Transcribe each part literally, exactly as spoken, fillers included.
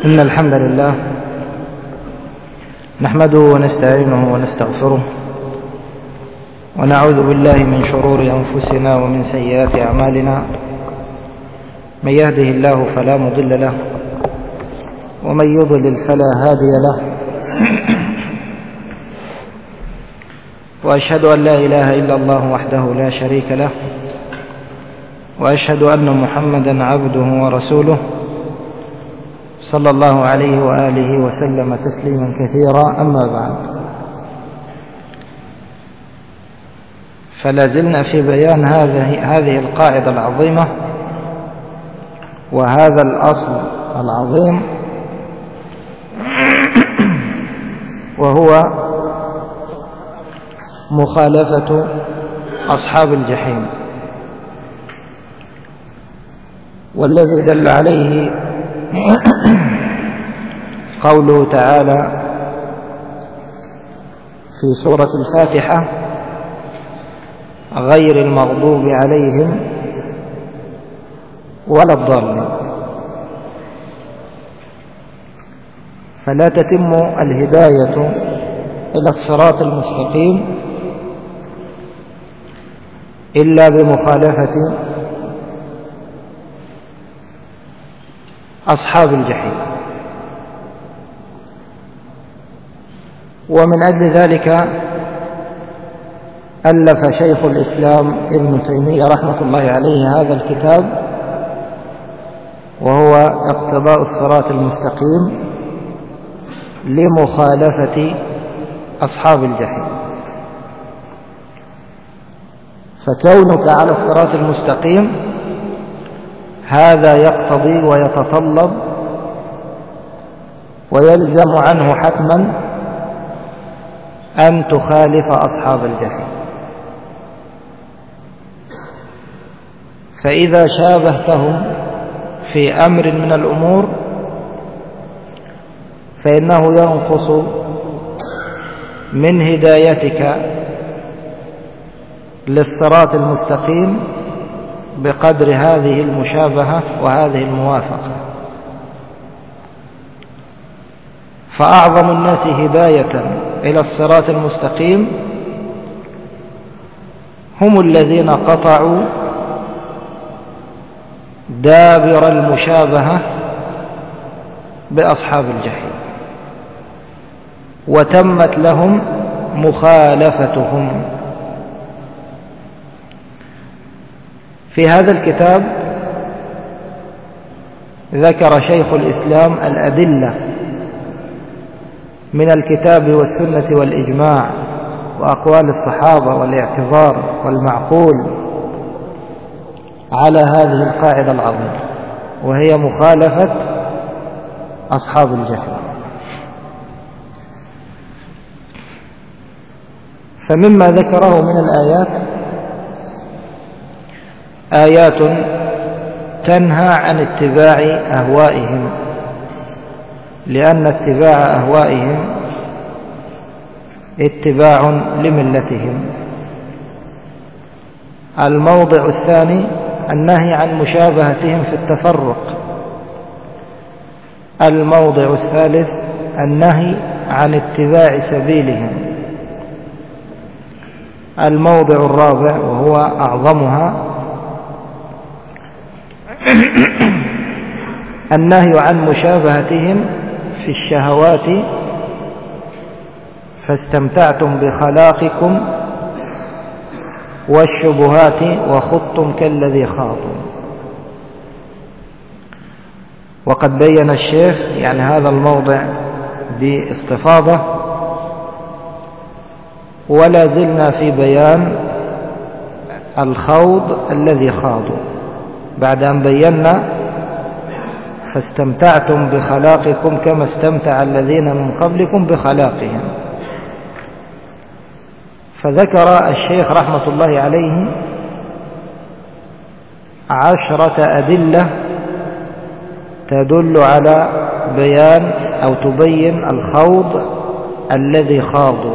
إن الحمد لله نحمده ونستعينه ونستغفره ونعوذ بالله من شرور أنفسنا ومن سيئات أعمالنا. من يهده الله فلا مضل له ومن يضلل فلا هادي له، وأشهد أن لا إله إلا الله وحده لا شريك له، وأشهد أن محمدا عبده ورسوله صلى الله عليه وآله وسلم تسليما كثيرا. أما بعد، فلا زلنا في بيان هذه هذه القاعدة العظيمة وهذا الأصل العظيم، وهو مخالفة أصحاب الجحيم، والذي دل عليه قوله تعالى في سورة الفاتحة: غير المغضوب عليهم ولا الضالين. فلا تتم الهداية إلى الصراط المستقيم إلا بمخالفة أصحاب الجحيم. ومن أجل ذلك ألف شيخ الإسلام ابن تيمية رحمة الله عليه هذا الكتاب، وهو اقتضاء الصراط المستقيم لمخالفة أصحاب الجحيم. فكونك على الصراط المستقيم هذا يقتضي ويتطلب ويلزم عنه حتما أن تخالف أصحاب الجحيم. فإذا شابهتهم في أمر من الأمور فإنه ينقص من هدايتك للصراط المستقيم بقدر هذه المشابهة وهذه الموافقة. فأعظم الناس هداية إلى الصراط المستقيم هم الذين قطعوا دابر المشابهة بأصحاب الجحيم وتمت لهم مخالفتهم. في هذا الكتاب ذكر شيخ الإسلام الأدلة من الكتاب والسنة والإجماع وأقوال الصحابة والاعتبار والمعقول على هذه القاعدة العظيمة، وهي مخالفة أصحاب الجحيم. فمما ذكره من الآيات آيات تنهى عن اتباع أهوائهم، لأن اتباع أهوائهم اتباع لملتهم. الموضع الثاني النهي عن مشابهتهم في التفرق. الموضع الثالث النهي عن اتباع سبيلهم. الموضع الرابع وهو أعظمها النهي عن مشابهتهم في الشهوات فاستمتعتم بخلاقكم والشبهات وخضتم كالذي خاضوا. وقد بين الشيخ يعني هذا الموضع باستفاضة، ولا زلنا في بيان الخوض الذي خاضوا بعد أن بينا فاستمتعتم بخلاقكم كما استمتع الذين من قبلكم بخلاقهم. فذكر الشيخ رحمة الله عليه عشرة أدلة تدل على بيان أو تبين الخوض الذي خاضوا.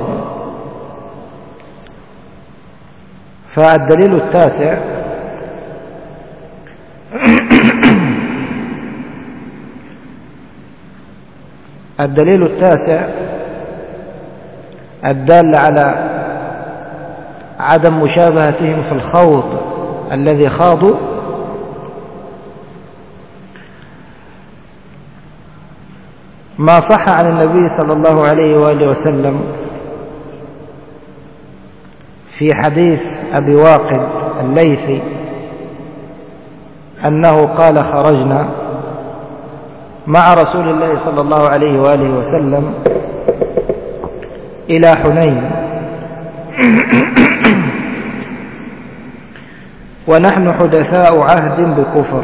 فالدليل التاسع الدليل التاسع الدال على عدم مشابهتهم في الخوض الذي خاضوا ما صح عن النبي صلى الله عليه وآله وسلم في حديث أبي واقد الليثي أنه قال خرجنا مع رسول الله صلى الله عليه وآله وسلم إلى حنين ونحن حدثاء عهد بكفر،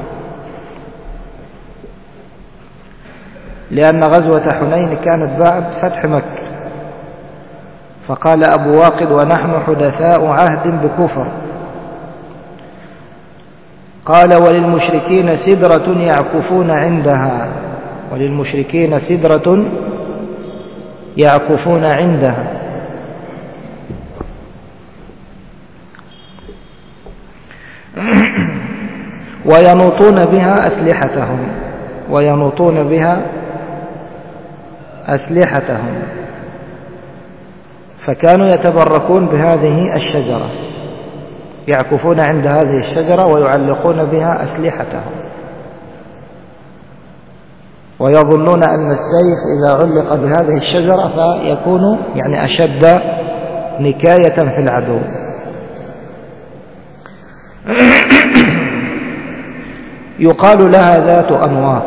لأن غزوة حنين كانت بعد فتح مكة. فقال أبو واقد ونحن حدثاء عهد بكفر. قال وللمشركين سدرة يعكفون عندها، وللمشركين سدرة يعكفون عندها. وينوطون بها أسلحتهم وينوطون بها أسلحتهم فكانوا يتبركون بهذه الشجرة، يعكفون عند هذه الشجرة ويعلقون بها أسلحتهم، ويظنون أن السيف إذا علق بهذه الشجرة فيكون يعني أشد نكاية في العدو. يقال لها ذات أنواط.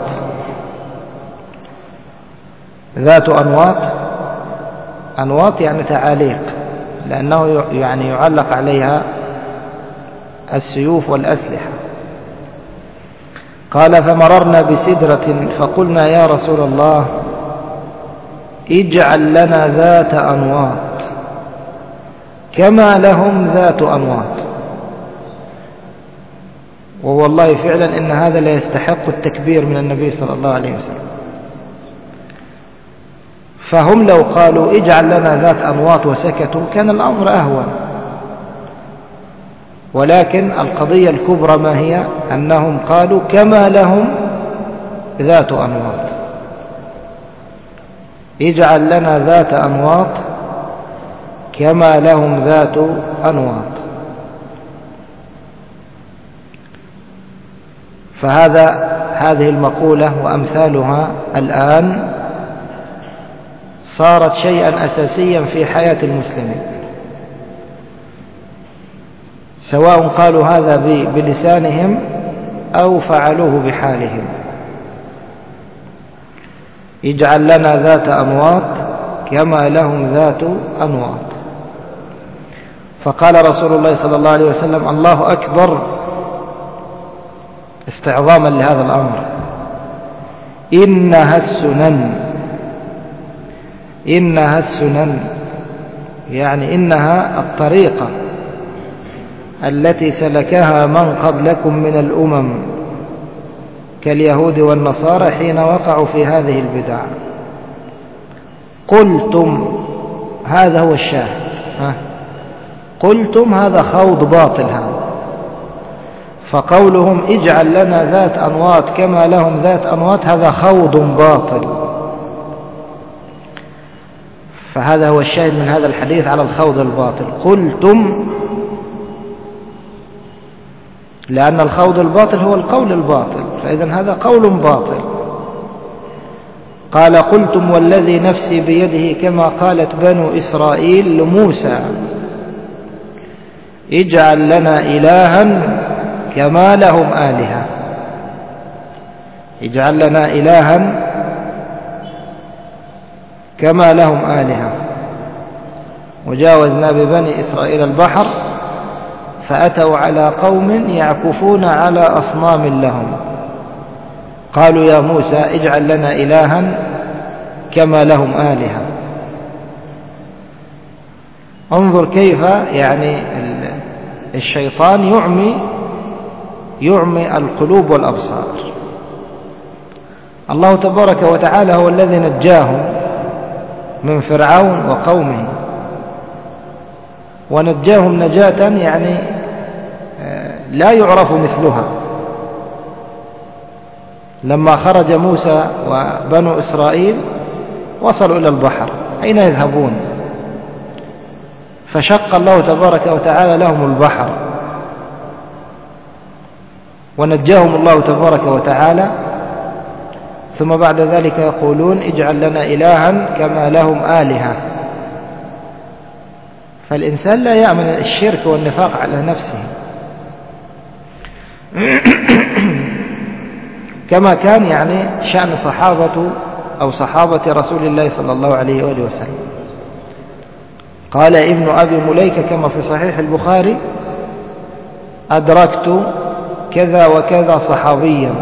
ذات أنواط، أنواط يعني تعاليق، لأنه يعني يعلق عليها السيوف والأسلحة. قال فمررنا بسدرة فقلنا يا رسول الله اجعل لنا ذات أنواط كما لهم ذات أنواط. ووالله فعلا إن هذا لا يستحق التكبير من النبي صلى الله عليه وسلم. فهم لو قالوا اجعل لنا ذات أنواط وسكتوا كان الأمر أهون، ولكن القضية الكبرى ما هي؟ أنهم قالوا كما لهم ذات أنواط، اجعل لنا ذات أنواط كما لهم ذات أنواط. فهذا هذه المقولة وأمثالها الآن صارت شيئا أساسيا في حياة المسلمين، سواء قالوا هذا بلسانهم أو فعلوه بحالهم. اجعل لنا ذات أنواط كما لهم ذات أنواط. فقال رسول الله صلى الله عليه وسلم الله أكبر استعظاما لهذا الأمر، إنها السنن، إنها السنن يعني إنها الطريقة التي سلكها من قبلكم من الأمم كاليهود والنصارى حين وقعوا في هذه البدع. قلتم، هذا هو الشاهد، ها قلتم هذا خوض باطل هذا. فقولهم اجعل لنا ذات أنواط كما لهم ذات أنواط هذا خوض باطل. فهذا هو الشاهد من هذا الحديث على الخوض الباطل. قلتم، لأن الخوض الباطل هو القول الباطل، فإذن هذا قول باطل. قال قلتم والذي نفسي بيده كما قالت بنو إسرائيل لموسى اجعل لنا إلها كما لهم آلهة، اجعل لنا إلها كما لهم آلهة. وجاوزنا ببني إسرائيل البحر فأتوا على قوم يعكفون على أصنام لهم قالوا يا موسى اجعل لنا إلها كما لهم آلهة. انظر كيف يعني الشيطان يعمي يعمي القلوب والأبصار. الله تبارك وتعالى هو الذي نجاهم من فرعون وقومه، ونجاهم نجاة يعني لا يعرف مثلها. لما خرج موسى وبنو إسرائيل وصلوا إلى البحر، أين يذهبون؟ فشق الله تبارك وتعالى لهم البحر ونجاهم الله تبارك وتعالى، ثم بعد ذلك يقولون اجعل لنا إلها كما لهم آلهة. فالإنسان لا يأمن الشرك والنفاق على نفسه كما كان يعني شأن صحابة أو صحابة رسول الله صلى الله عليه وآله وسلم. قال ابن أبي مليكة كما في صحيح البخاري: أدركت كذا وكذا صحابيا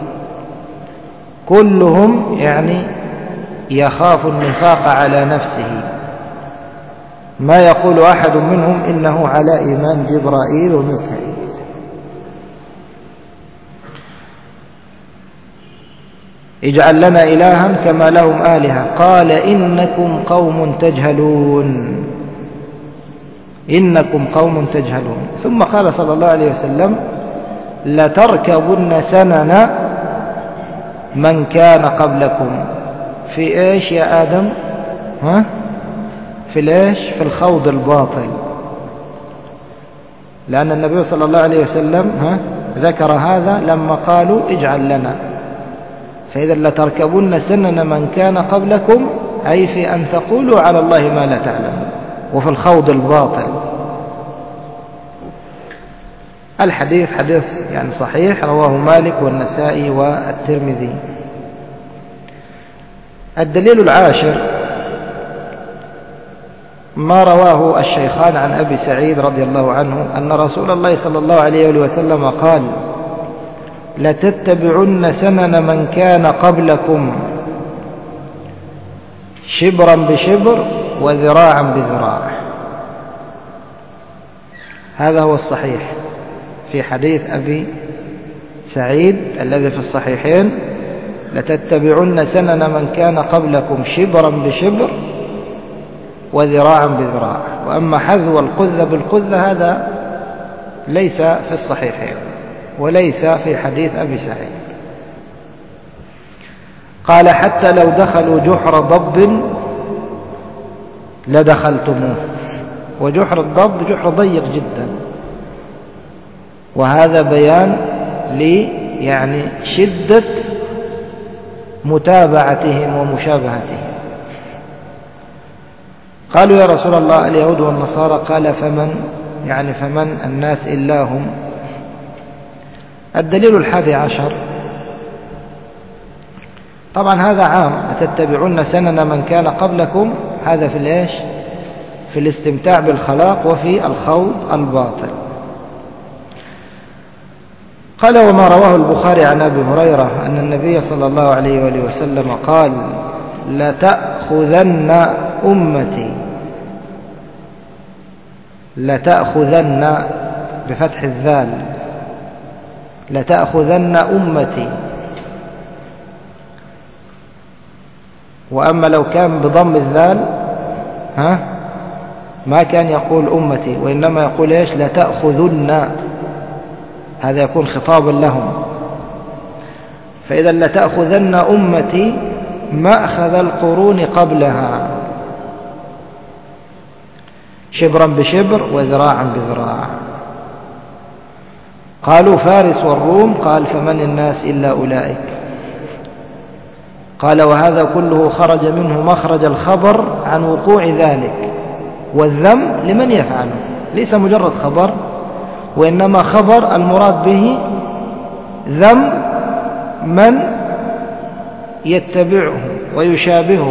كلهم يعني يخاف النفاق على نفسه، ما يقول أحد منهم إنه على إيمان جبرائيل وميكائيل. اجعل لنا إلها كما لهم آلهة. قال إنكم قوم تجهلون، إنكم قوم تجهلون. ثم قال صلى الله عليه وسلم: لتركبن سنن من كان قبلكم. في إيش يا آدم؟ ها؟ في الإيش؟ في الخوض الباطل، لأن النبي صلى الله عليه وسلم ها ذكر هذا لما قالوا اجعل لنا. فإذا لتركبن سنن من كان قبلكم، أي في أن تقولوا على الله ما لا تعلمون، وفي الخوض الباطل. الحديث حديث يعني صحيح، رواه مالك والنسائي والترمذي. الدليل العاشر ما رواه الشيخان عن أبي سعيد رضي الله عنه أن رسول الله صلى الله عليه وسلم قال: لتتبعن سنن من كان قبلكم شبرا بشبر وذراعا بذراع. هذا هو الصحيح في حديث أبي سعيد الذي في الصحيحين: لتتبعن سنن من كان قبلكم شبرا بشبر وذراعا بذراع. وأما حذو القذة بالقذة هذا ليس في الصحيحين وليس في حديث أبي سعيد. قال: حتى لو دخلوا جحر ضب لدخلتموه. وجحر الضب جحر ضيق جدا، وهذا بيان لي يعني شدة متابعتهم ومشابهتهم. قالوا: يا رسول الله اليهود والنصارى. قال: فمن يعني فمن الناس إلا هم. الدليل الحادي عشر، طبعا هذا عام، تتبعون سنن من كان قبلكم، هذا في الإيش؟ في الاستمتاع بالخلاق وفي الخوض الباطل. قال: وما رواه البخاري عن أبي هريرة أن النبي صلى الله عليه وآله وسلم قال: لتأخذن أمتي، لتأخذن بفتح الذال، لتأخذن أمتي. وأما لو كان بضم الذال ها ما كان يقول أمتي، وإنما يقول إيش؟ لتأخذن، هذا يكون خطابا لهم. فإذا لتأخذن أمتي مأخذ القرون قبلها شبرا بشبر وذراعا بذراع. قالوا: فارس والروم. قال: فمن الناس إلا أولئك. قال: وهذا كله خرج منه مخرج الخبر عن وقوع ذلك، والذم لمن يفعله، ليس مجرد خبر، وإنما خبر المراد به ذم من يتبعه ويشابهه.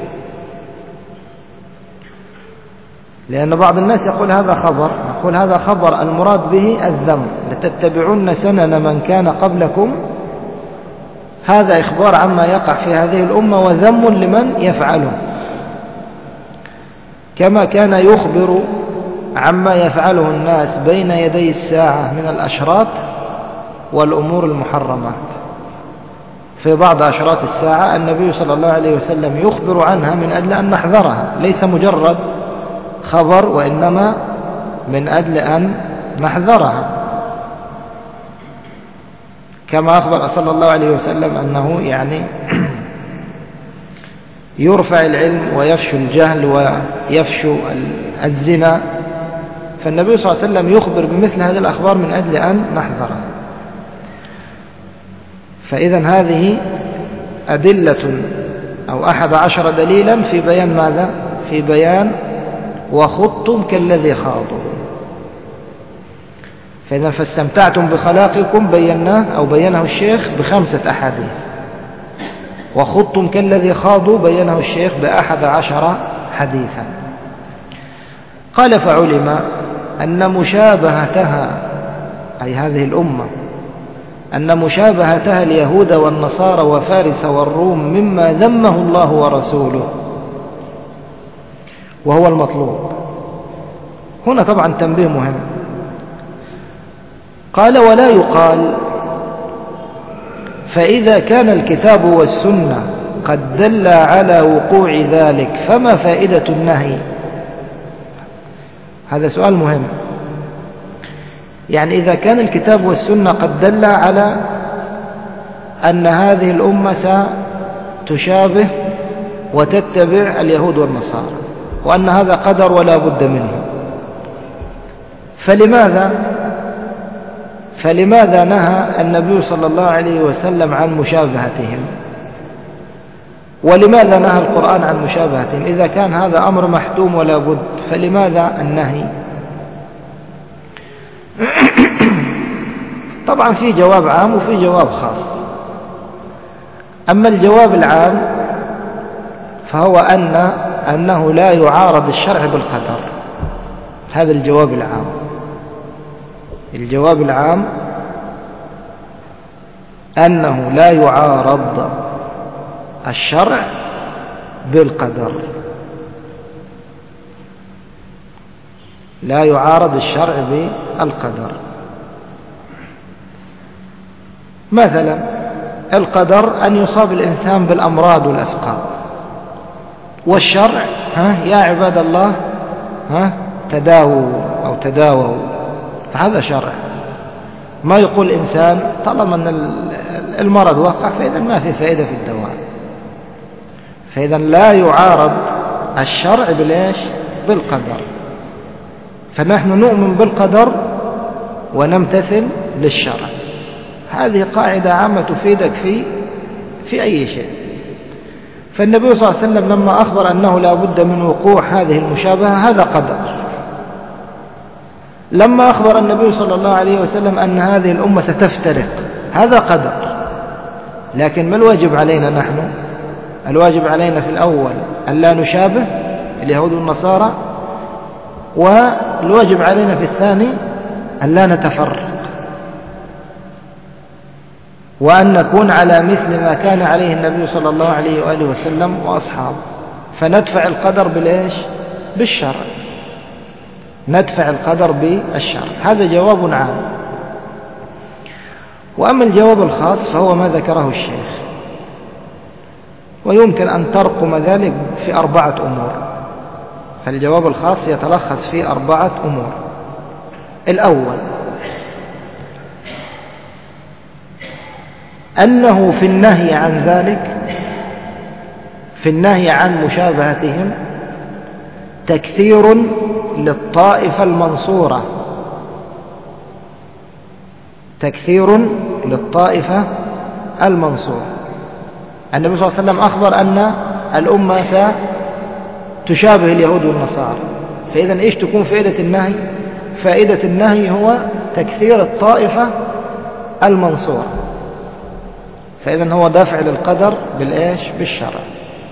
لأن بعض الناس يقول هذا خبر، يقول هذا خبر المراد به الذم، لتتبعون سنن من كان قبلكم، هذا إخبار عما يقع في هذه الأمة وذم لمن يفعله، كما كان يخبر عما يفعله الناس بين يدي الساعة من الأشراط والأمور المحرمات. في بعض أشراط الساعة النبي صلى الله عليه وسلم يخبر عنها من أجل أن نحذرها، ليس مجرد خبر، وإنما من أجل أن نحذرها، كما أخبر صلى الله عليه وسلم أنه يعني يرفع العلم ويفشو الجهل ويفشو الزنا، فالنبي صلى الله عليه وسلم يخبر بمثل هذه الأخبار من أجل أن نحذرها. فإذا هذه أدلة أو أحد عشر دليلا في بيان ماذا؟ في بيان وخضتم كالذي خاضوا. فإذا فاستمتعتم بخلاقكم بيناه أو بينه الشيخ بخمسة أحاديث، وخضتم كالذي خاضوا بينه الشيخ بأحد عشر حديثا. قال فعلم أن مشابهتها أي هذه الأمة أن مشابهتها اليهود والنصارى وفارس والروم مما ذمه الله ورسوله، وهو المطلوب. هنا طبعا تنبيه مهم. قال ولا يقال فإذا كان الكتاب والسنة قد دل على وقوع ذلك فما فائدة النهي؟ هذا سؤال مهم. يعني إذا كان الكتاب والسنة قد دل على أن هذه الأمة ستشابه وتتبع اليهود والنصارى، وأن هذا قدر ولا بد منه، فلماذا فلماذا نهى النبي صلى الله عليه وسلم عن مشابهتهم؟ ولماذا نهى القرآن عن مشابهتهم؟ إذا كان هذا أمر محتوم ولا بد، فلماذا النهي؟ طبعا في جواب عام وفي جواب خاص. أما الجواب العام فهو أن أنه لا يعارض الشرع بالقدر. هذا الجواب العام. الجواب العام أنه لا يعارض الشرع بالقدر، لا يعارض الشرع بالقدر. مثلا القدر أن يصاب الإنسان بالأمراض والأسقام، والشرع ها يا عباد الله ها تداووا أو تداووا، فهذا شرع. ما يقول إنسان طالما أن المرض وقع فإذا ما في فائدة في الدواء. فإذا لا يعارض الشرع بالإيش؟ بالقدر. فنحن نؤمن بالقدر ونمتثل للشرع. هذه قاعدة عامة تفيدك في في أي شيء. فالنبي صلى الله عليه وسلم لما أخبر أنه لا بد من وقوع هذه المشابهة هذا قدر. لما أخبر النبي صلى الله عليه وسلم أن هذه الأمة ستفترق هذا قدر. لكن ما الواجب علينا نحن؟ الواجب علينا في الأول أن لا نشابه اليهود والنصارى، والواجب علينا في الثاني أن لا نتفرق، وأن نكون على مثل ما كان عليه النبي صلى الله عليه وآله وسلم وأصحابه. فندفع القدر بالإيش؟ بالشرع. ندفع القدر بالشرع. هذا جواب عام. وأما الجواب الخاص فهو ما ذكره الشيخ، ويمكن أن ترقم ذلك في أربعة أمور. فالجواب الخاص يتلخص في أربعة أمور. الأول أنه في النهي عن ذلك، في النهي عن مشابهتهم تكثير للطائفة المنصورة، تكثير للطائفة المنصورة. النبي صلى الله عليه وسلم أخبر أن الأمة ستشابه اليهود والنصارى، فإذا إيش تكون فائدة النهي؟ فائدة النهي هو تكثير الطائفة المنصورة. فإذا هو دافع للقدر بالإيش؟ بالشرع.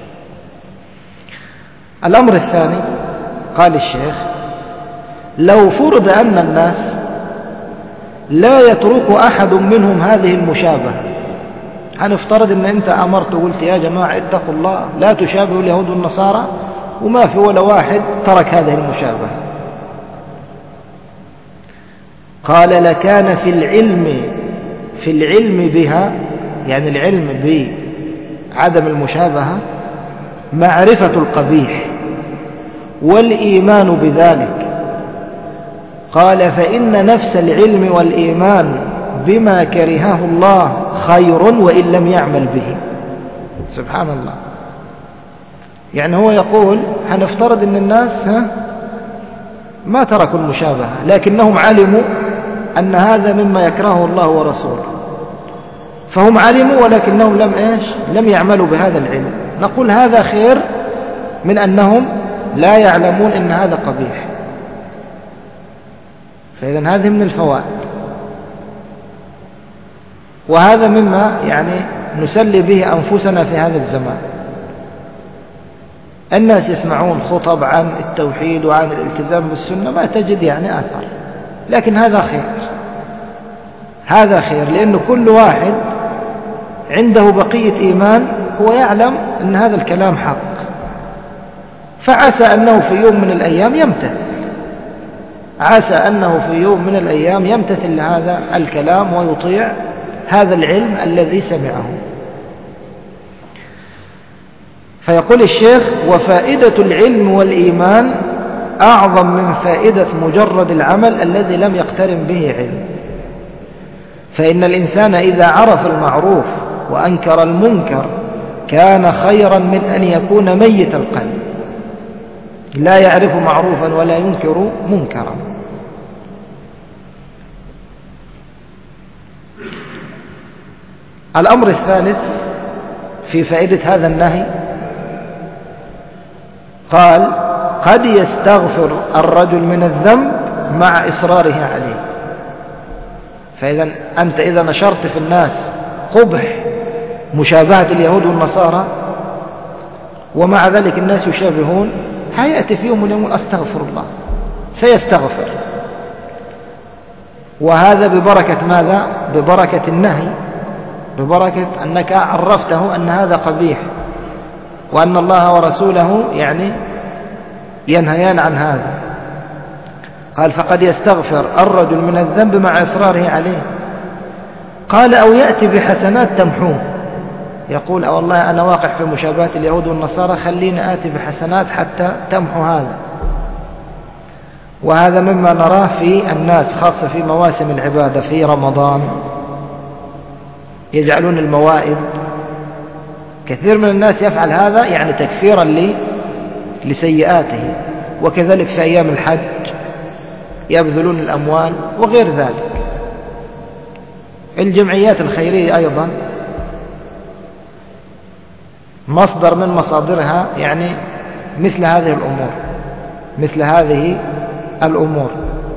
الأمر الثاني قال الشيخ لو فرض أن الناس لا يترك أحد منهم هذه المشابهة، هنفترض أن أنت أمرت وقلت يا جماعة اتقوا الله لا تشابهوا اليهود والنصارى، وما في ولا واحد ترك هذه المشابهة. قال لكان في العلم في العلم بها، يعني العلم بعدم المشابهة، معرفة القبيح والإيمان بذلك. قال فإن نفس العلم والإيمان بما كرهه الله خير وإن لم يعمل به. سبحان الله. يعني هو يقول هنفترض أن الناس ها ما تركوا المشابهة، لكنهم علموا أن هذا مما يكرهه الله ورسوله، فهم علموا ولكنهم لم إيش لم يعملوا بهذا العلم. نقول هذا خير من أنهم لا يعلمون أن هذا قبيح. فإذا هذه من الفوائد، وهذا مما يعني نسلي به أنفسنا في هذا الزمان. الناس يسمعون خطب عن التوحيد وعن الالتزام بالسنة ما تجد يعني أثر، لكن هذا خير، هذا خير، لأن كل واحد عنده بقية إيمان، هو يعلم أن هذا الكلام حق، فعسى أنه في يوم من الأيام يمتثل، عسى أنه في يوم من الأيام يمتثل هذا الكلام ويطيع هذا العلم الذي سمعه. فيقول الشيخ: وفائدة العلم والإيمان أعظم من فائدة مجرد العمل الذي لم يقترن به علم، فإن الإنسان إذا عرف المعروف وأنكر المنكر كان خيرا من أن يكون ميت القلب لا يعرف معروفا ولا ينكر منكرا. الأمر الثالث في فائدة هذا النهي، قال: قد يستغفر الرجل من الذنب مع إصراره عليه. فإذا أنت إذا نشرت في الناس قبح مشابهة اليهود والنصارى ومع ذلك الناس يشابهون، هيأتي في يوم من الأيام أستغفر الله، سيستغفر، وهذا ببركة ماذا؟ ببركة النهي، ببركة أنك عرفته أن هذا قبيح وأن الله ورسوله يعني ينهيان عن هذا. قال: فقد يستغفر الرجل من الذنب مع إصراره عليه. قال: أو يأتي بحسنات تمحوه، يقول: أو والله أنا واقع في مشابهة اليهود والنصارى، خليني آتي بحسنات حتى تمحو هذا. وهذا مما نراه في الناس خاصة في مواسم العبادة، في رمضان يجعلون الموائد، كثير من الناس يفعل هذا يعني تكفيرا لسيئاته، وكذلك في أيام الحج يبذلون الأموال وغير ذلك. الجمعيات الخيرية أيضا مصدر من مصادرها يعني مثل هذه الأمور، مثل هذه الأمور.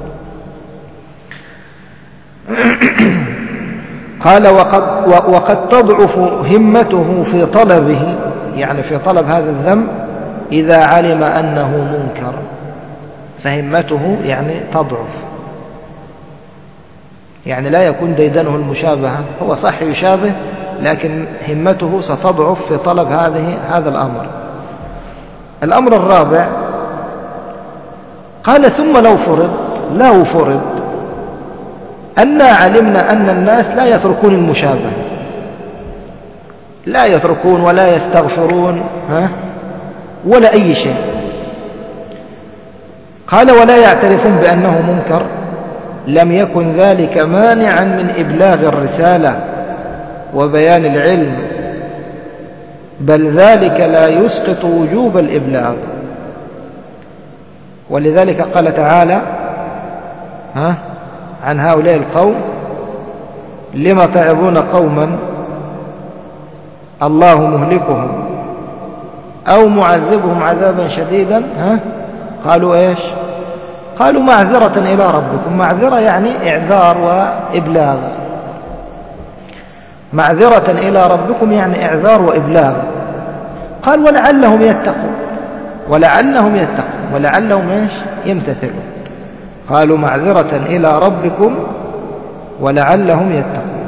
قال: وقد, وقد تضعف همته في طلبه، يعني في طلب هذا الذنب، إذا علم أنه منكر، فهمته يعني تضعف، يعني لا يكون ديدنه المشابهة، هو صح يشابه لكن همته ستضعف في طلب هذه هذا الأمر. الأمر الرابع قال: ثم لو فرض لو فرض أننا علمنا أن الناس لا يتركون المشابهة، لا يتركون ولا يستغفرون ها ولا أي شيء. قال: ولا يعترفون بأنه منكر، لم يكن ذلك مانعا من إبلاغ الرسالة وبيان العلم، بل ذلك لا يسقط وجوب الإبلاغ. ولذلك قال تعالى ها عن هؤلاء القوم: لما تعظون قوما الله مهلكهم أو معذبهم عذابا شديدا، ها قالوا إيش؟ قالوا معذرة إلى ربكم. معذرة يعني إعذار وإبلاغ، معذرة إلى ربكم يعني إعذار وإبلاغ. قال: ولعلهم يتقون، ولعلهم يتقون ولعلهم إيش؟ يمتثلون. قالوا معذرة إلى ربكم ولعلهم يتقون.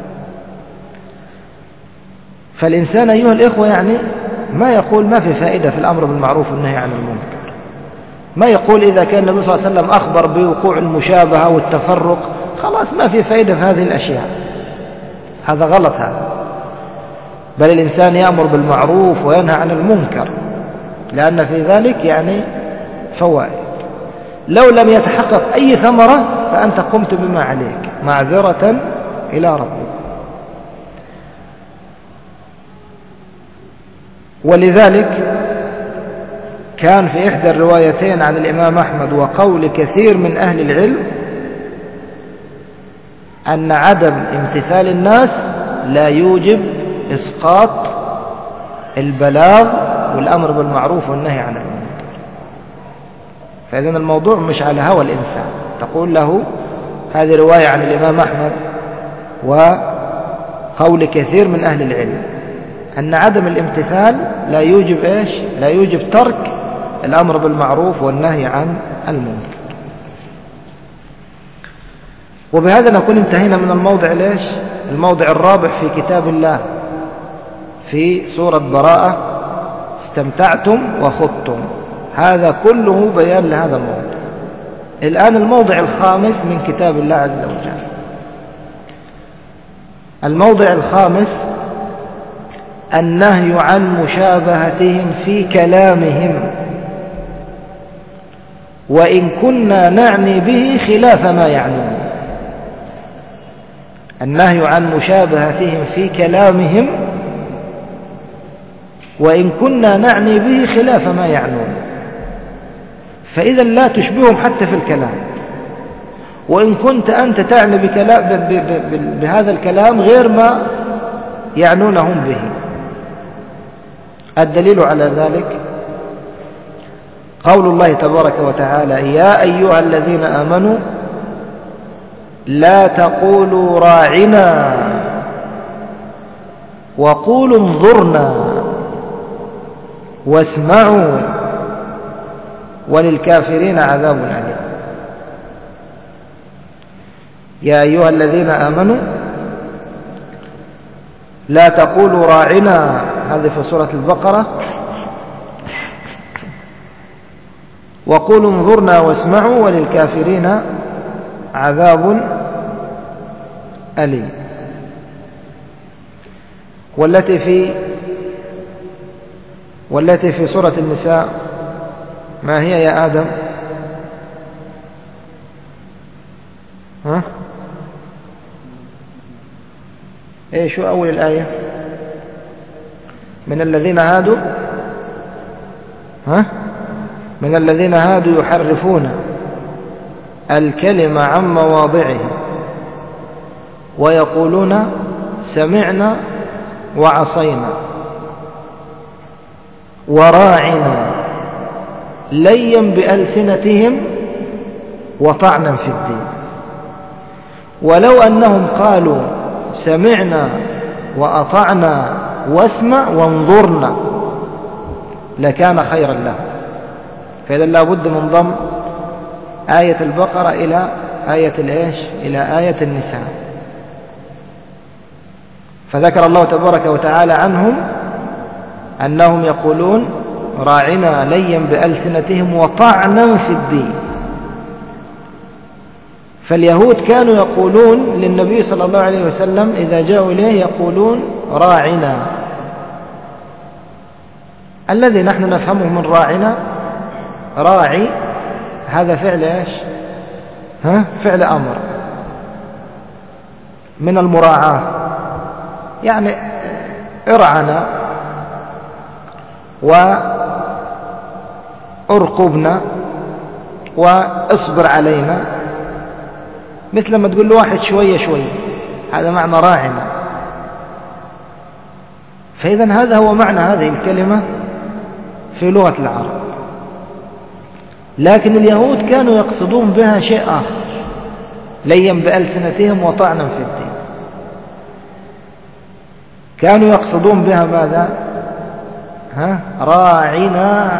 فالإنسان أيها الإخوة يعني ما يقول ما في فائدة في الأمر بالمعروف والنهي عن المنكر، ما يقول إذا كان النبي صلى الله عليه وسلم أخبر بوقوع المشابهة والتفرق خلاص ما في فائدة في هذه الأشياء، هذا غلط هذا. بل الإنسان يأمر بالمعروف وينهى عن المنكر، لأن في ذلك يعني فوائد. لو لم يتحقق أي ثمرة فأنت قمت بما عليك، معذرة إلى ربك. ولذلك كان في إحدى الروايتين عن الإمام أحمد وقول كثير من أهل العلم أن عدم امتثال الناس لا يوجب إسقاط البلاغ والأمر بالمعروف والنهي عن المنكر. فإذن الموضوع مش على هوى الإنسان، تقول له هذه رواية عن الإمام أحمد وقول كثير من أهل العلم أن عدم الامتثال لا يوجب إيش؟ لا يوجب ترك الأمر بالمعروف والنهي عن المنكر. وبهذا نكون انتهينا من الموضع ليش؟ الموضع الرابع في كتاب الله في سورة براءة، استمتعتم وخضتم. هذا كله بيان لهذا الموضوع. الآن الموضع الخامس من كتاب الله عز وجل. الموضع الخامس النهي عن مشابهتهم في كلامهم وإن كنا نعني به خلاف ما يعنون. النهي عن مشابهتهم في كلامهم وإن كنا نعني به خلاف ما يعنون. فإذا لا تشبههم حتى في الكلام، وإن كنت أنت تعني بكلام بهذا الكلام غير ما يعنونهم به. الدليل على ذلك قول الله تبارك وتعالى: يا أيها الذين آمنوا لا تقولوا راعنا وقولوا انظرنا واسمعوا وللكافرين عذاب أليم. يا أيها الذين آمنوا لا تقولوا راعنا، هذه في سورة البقرة، وقولوا انظرنا واسمعوا وللكافرين عذاب أليم. والتي في والتي في سورة النساء ما هي يا آدم؟ ها؟ ايه شو أول الآية؟ من الذين هادوا ها؟ من الذين هادوا يحرفون الكلمة عن مواضعه ويقولون سمعنا وعصينا وراعنا ليا بألسنتهم وطعنا في الدين، ولو أنهم قالوا سمعنا وأطعنا واسمع وانظرنا لكان خيرا لهم. فإذا لا بد من ضم آية البقرة إلى آية الإيش؟ إلى آية النساء. فذكر الله تبارك وتعالى عنهم أنهم يقولون راعنا ليا بألسنتهم وطعنا في الدين. فاليهود كانوا يقولون للنبي صلى الله عليه وسلم إذا جاءوا إليه يقولون راعنا. الذي نحن نفهمه من راعنا، راعي هذا فعل إيش؟ ها؟ فعل أمر من المراعاة، يعني ارعنا وارقبنا واصبر علينا، مثل ما تقول لواحد شوية شوية، هذا معنى راعنا. فإذا هذا هو معنى هذه الكلمة في لغة العرب. لكن اليهود كانوا يقصدون بها شيء آخر، ليا بألسنتهم وطعنا في الدين. كانوا يقصدون بها ماذا؟ ها؟ راعنا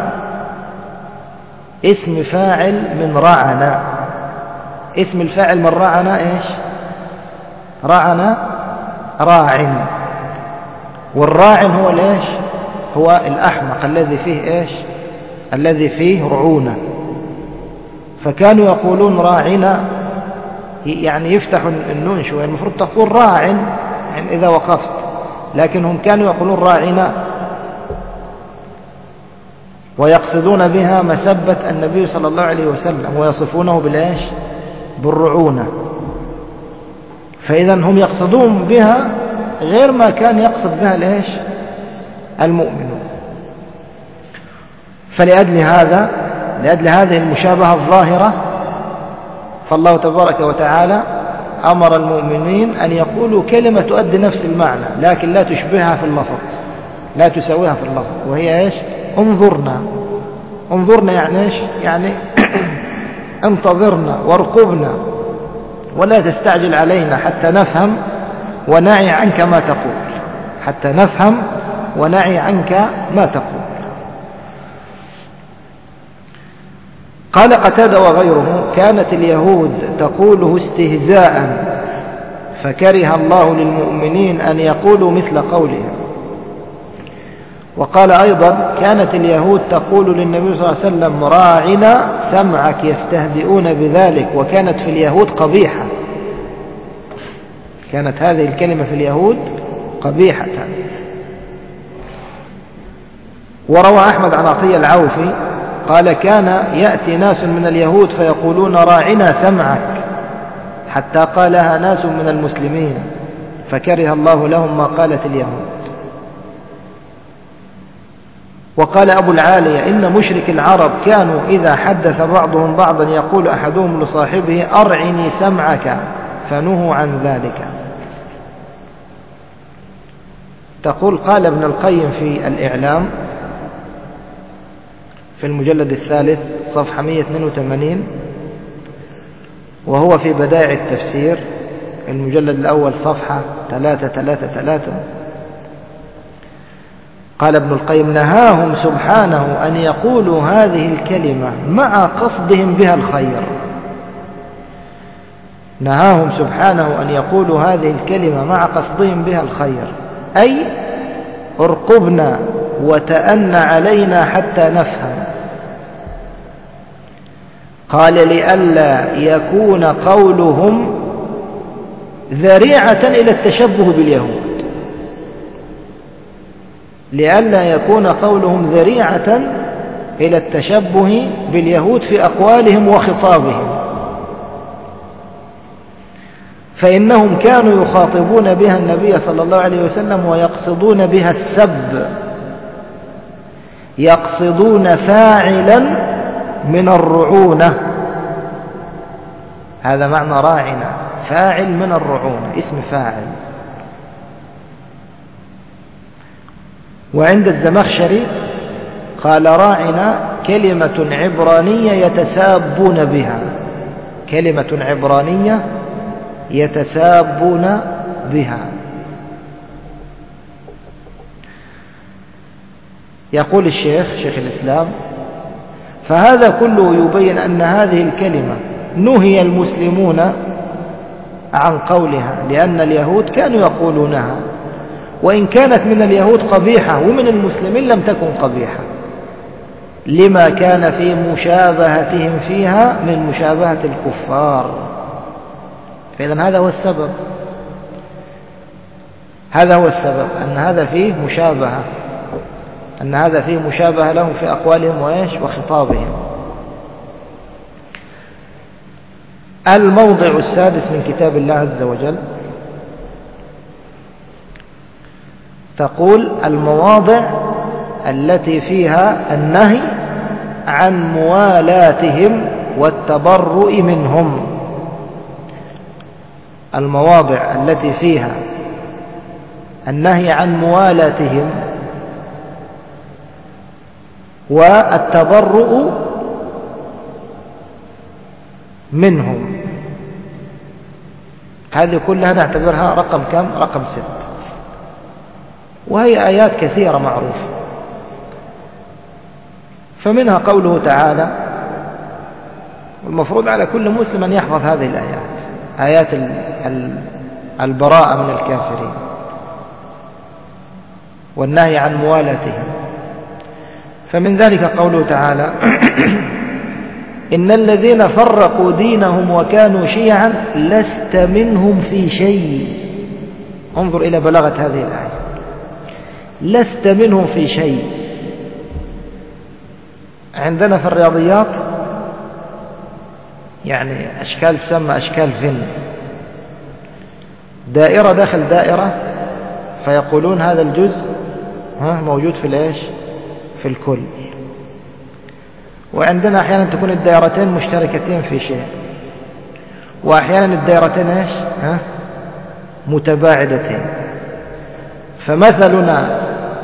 اسم فاعل من رعنا. اسم الفاعل من رعنا ايش؟ رعنا راع، والراع هو الايش؟ هو الأحمق الذي فيه ايش؟ الذي فيه رعونة. فكانوا يقولون راعنا، يعني يفتح النون شوية، المفروض تقول راع يعني إذا وقفت، لكنهم كانوا يقولون راعنا، ويقصدون بها مسبة النبي صلى الله عليه وسلم ويصفونه بالإيش؟ بالرعونة. فإذا هم يقصدون بها غير ما كان يقصد بها الإيش؟ المؤمنون. فلأجل هذا لأجل هذه المشابهة الظاهرة فالله تبارك وتعالى أمر المؤمنين أن يقولوا كلمة تؤدي نفس المعنى لكن لا تشبهها في اللفظ، لا تساويها في اللفظ، وهي إيش؟ انظرنا. انظرنا يعني إيش؟ يعني انتظرنا وارقبنا ولا تستعجل علينا حتى نفهم ونعي عنك ما تقول، حتى نفهم ونعي عنك ما تقول. قال قتادة وغيره: كانت اليهود تقوله استهزاء فكره الله للمؤمنين أن يقولوا مثل قولها. وقال أيضا: كانت اليهود تقول للنبي صلى الله عليه وسلم: راعنا سمعك، يستهزئون بذلك، وكانت في اليهود قبيحة. كانت هذه الكلمة في اليهود قبيحة. وروى أحمد عن عطية العوفي قال: كان يأتي ناس من اليهود فيقولون راعنا سمعك، حتى قالها ناس من المسلمين فكره الله لهم ما قالت اليهود. وقال أبو العالية: إن مشرك العرب كانوا إذا حدث بعضهم بعضا يقول أحدهم لصاحبه: أرعني سمعك، فنهوا عن ذلك. تقول قال ابن القيم في الإعلام في المجلد الثالث صفحة مئة واثنين وثمانين، وهو في بدائع التفسير المجلد الأول صفحة ثلاثة ثلاثة ثلاثة، قال ابن القيم: نهاهم سبحانه أن يقولوا هذه الكلمة مع قصدهم بها الخير. نهاهم سبحانه أن يقولوا هذه الكلمة مع قصدهم بها الخير، أي ارقبنا وتأنى علينا حتى نفهم. قال: لئلا يكون قولهم ذريعة إلى التشبه باليهود، لئلا يكون قولهم ذريعة إلى التشبه باليهود في أقوالهم وخطابهم، فإنهم كانوا يخاطبون بها النبي صلى الله عليه وسلم ويقصدون بها السب، يقصدون فاعلا من الرعونة. هذا معنى راعنا، فاعل من الرعونة، اسم فاعل. وعند الزمخشري قال: راعنا كلمة عبرانية يتسابون بها، كلمة عبرانية يتسابون بها. يقول الشيخ شيخ الإسلام: فهذا كله يبين أن هذه الكلمة نهي المسلمون عن قولها، لأن اليهود كانوا يقولونها، وإن كانت من اليهود قبيحة ومن المسلمين لم تكن قبيحة، لما كان في مشابهتهم فيها من مشابهة الكفار. فإذن هذا هو السبب، هذا هو السبب أن هذا فيه مشابهة، أن هذا فيه مشابهة لهم في أقوالهم وإيش وخطابهم. الموضع السادس من كتاب الله عز وجل، تقول: المواضع التي فيها النهي عن موالاتهم والتبرؤ منهم. المواضع التي فيها النهي عن موالاتهم والتبرؤ منهم، هذه كلها نعتبرها رقم كم؟ رقم ست، وهي آيات كثيرة معروفة. فمنها قوله تعالى، والمفروض على كل مسلم أن يحفظ هذه الآيات، آيات البراءة من الكافرين والنهي عن موالاتهم. فمن ذلك قوله تعالى: إن الذين فرقوا دينهم وكانوا شيعا لست منهم في شيء. انظر إلى بلاغة هذه الآية، لست منهم في شيء. عندنا في الرياضيات يعني أشكال تسمى أشكال فن، دائرة داخل دائرة، فيقولون هذا الجزء ها موجود في الإيش؟ في الكل. وعندنا أحيانا تكون الدائرتين مشتركتين في شيء، وأحيانا الدائرتين إيش؟ ها؟ متباعدتين. فمثلنا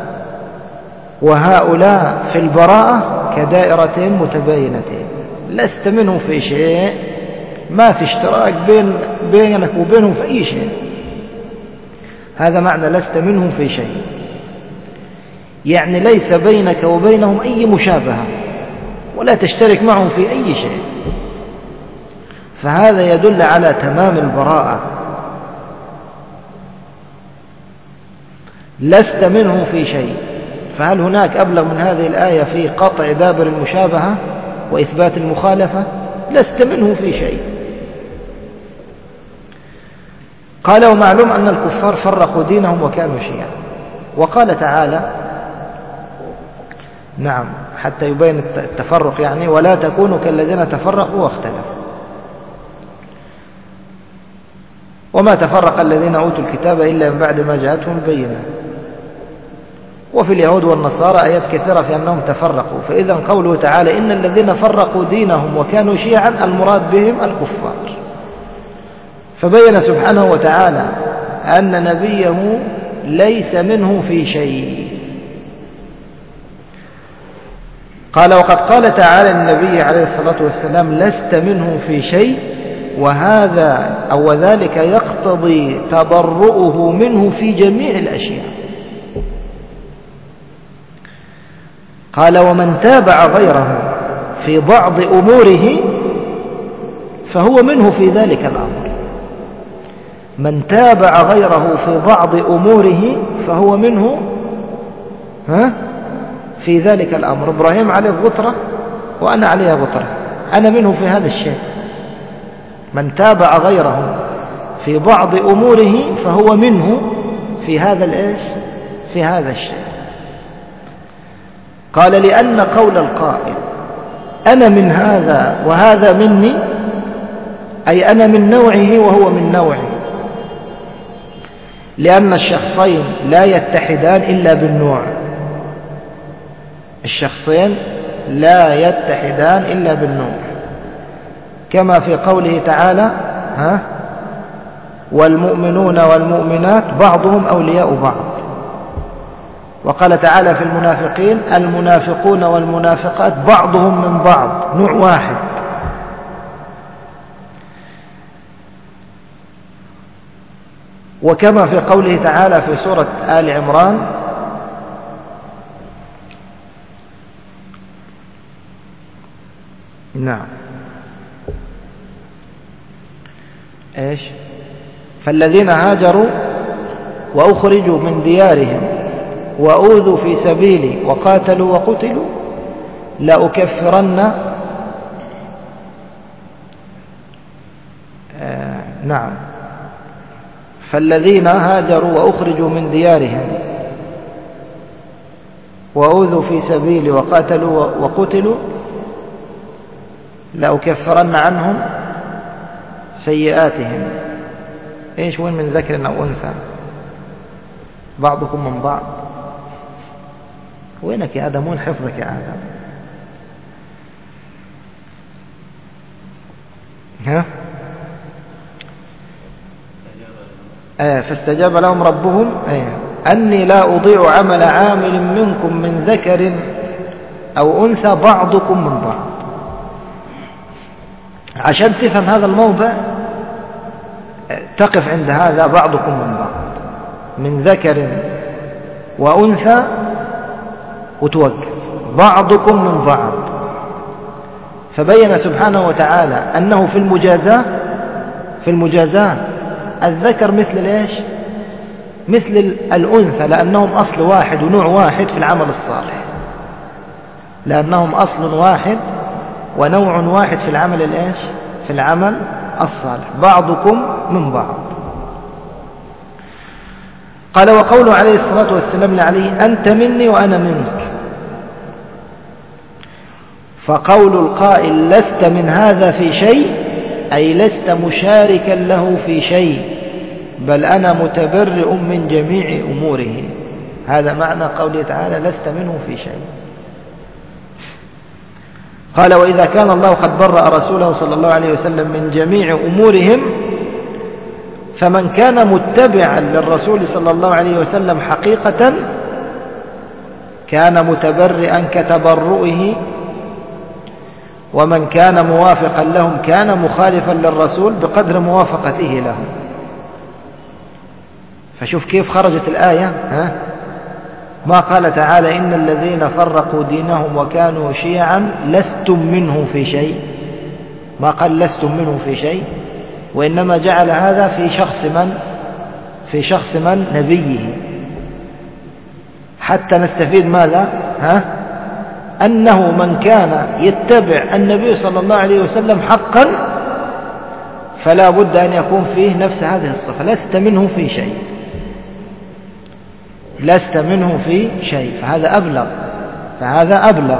وهؤلاء في البراءة كدائرتين متباينتين، لست منهم في شيء، ما في اشتراك بين بينك وبينهم في أي شيء. هذا معنى لست منهم في شيء، يعني ليس بينك وبينهم أي مشابهة ولا تشترك معهم في أي شيء، فهذا يدل على تمام البراءة. لست منهم في شيء، فهل هناك أبلغ من هذه الآية في قطع دابر المشابهة وإثبات المخالفة؟ لست منه في شيء. قال ومعلوم أن الكفار فرقوا دينهم وكانوا شيعا. وقال تعالى نعم حتى يبين التفرق يعني ولا تكونوا كالذين تفرقوا واختلفوا. وما تفرق الذين أوتوا الكتاب إلا من بعد ما جاءتهم بينة. وفي اليهود والنصارى آيات كثيرة في أنهم تفرقوا. فإذا قوله تعالى إن الذين فرقوا دينهم وكانوا شيعا المراد بهم الكفار. فبين سبحانه وتعالى أن نبيه ليس منه في شيء. قال وقد قال تعالى النبي عليه الصلاة والسلام لست منه في شيء، وهذا أو ذلك يقتضي تبرؤه منه في جميع الأشياء. قال ومن تابع غيره في بعض أموره فهو منه في ذلك الأمر. من تابع غيره في بعض أموره فهو منه ها في ذلك الأمر. إبراهيم عليه غترة وأنا عليه غترة، أنا منه في هذا الشيء. من تابع غيره في بعض أموره فهو منه في هذا الإيش في هذا الشيء. قال لأن قول القائل أنا من هذا وهذا مني أي أنا من نوعه وهو من نوعه، لأن الشخصين لا يتحدان إلا بالنوع. الشخصين لا يتحدان إلا بالنوع، كما في قوله تعالى ها والمؤمنون والمؤمنات بعضهم أولياء بعض. وقال تعالى في المنافقين المنافقون والمنافقات بعضهم من بعض، نوع واحد. وكما في قوله تعالى في سورة آل عمران نعم ايش فالذين هاجروا وأخرجوا من ديارهم وأوذوا في سبيلي وقاتلوا وقتلوا لأكفرن آه نعم فالذين هاجروا وأخرجوا من ديارهم وأوذوا في سبيلي وقاتلوا وقتلوا لأكفرن عنهم سيئاتهم. إيش وين من ذكر أو أنثى بعضكم من بعض. وينك يا آدم؟ وين حفظك يا آدم؟ ها آه فاستجاب لهم ربهم آه أني لا أضيع عمل عامل منكم من ذكر أو أنثى بعضكم من بعض. عشان تفهم هذا الموضع تقف عند هذا بعضكم من بعض من ذكر وأنثى وتوقف بعضكم من بعض. فبين سبحانه وتعالى أنه في المجازاة في المجازاة الذكر مثل ليش مثل الأنثى، لأنهم أصل واحد ونوع واحد في العمل الصالح، لأنهم أصل واحد ونوع واحد في العمل الإيش في العمل الصالح. بعضكم من بعض. قال وقوله عليه الصلاة والسلام لعلي أنت مني وأنا منك. فقول القائل لست من هذا في شيء أي لست مشاركا له في شيء، بل أنا متبرئ من جميع أموره. هذا معنى قوله تعالى لست منه في شيء. قال وإذا كان الله قد برأ رسوله صلى الله عليه وسلم من جميع أمورهم فمن كان متبعا للرسول صلى الله عليه وسلم حقيقة كان متبرئا كتبرؤه، ومن كان موافقا لهم كان مخالفا للرسول بقدر موافقته لهم. فشوف كيف خرجت الآية، ها؟ ما قال تعالى إن الذين فرقوا دينهم وكانوا شيعا لستم منه في شيء، ما قال لستم منه في شيء، وإنما جعل هذا في شخص من في شخص من نبيه، حتى نستفيد ماذا؟ ها؟ أنه من كان يتبع النبي صلى الله عليه وسلم حقا فلا بد أن يكون فيه نفس هذه الصفة، لست منه في شيء، لست منه في شيء، فهذا أبلغ فهذا أبلغ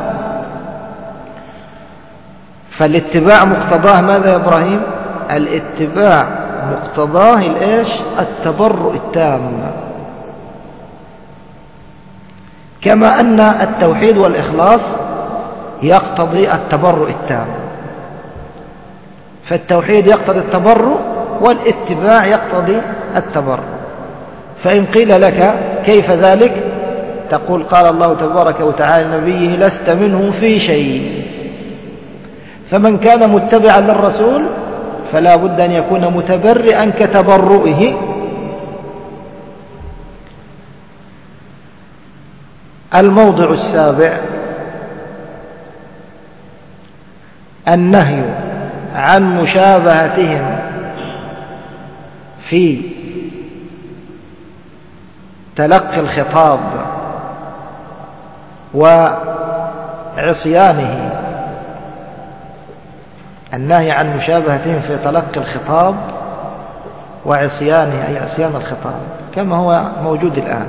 فالاتباع مقتضاه ماذا يا إبراهيم؟ الاتباع مقتضاه الإيش؟ التبرؤ التام، كما أن التوحيد والإخلاص يقتضي التبرؤ التام، فالتوحيد يقتضي التبرؤ والاتباع يقتضي التبرؤ. فإن قيل لك كيف ذلك؟ تقول قال الله تبارك وتعالى لنبيه لست منه في شيء، فمن كان متبعا للرسول فلا بد أن يكون متبرئا كتبرؤه. الموضع السابع النهي عن مشابهتهم في تلقي الخطاب وعصيانه، النهي عن مشابهتهم في تلقي الخطاب وعصيانه، أي عصيان الخطاب كما هو موجود الآن.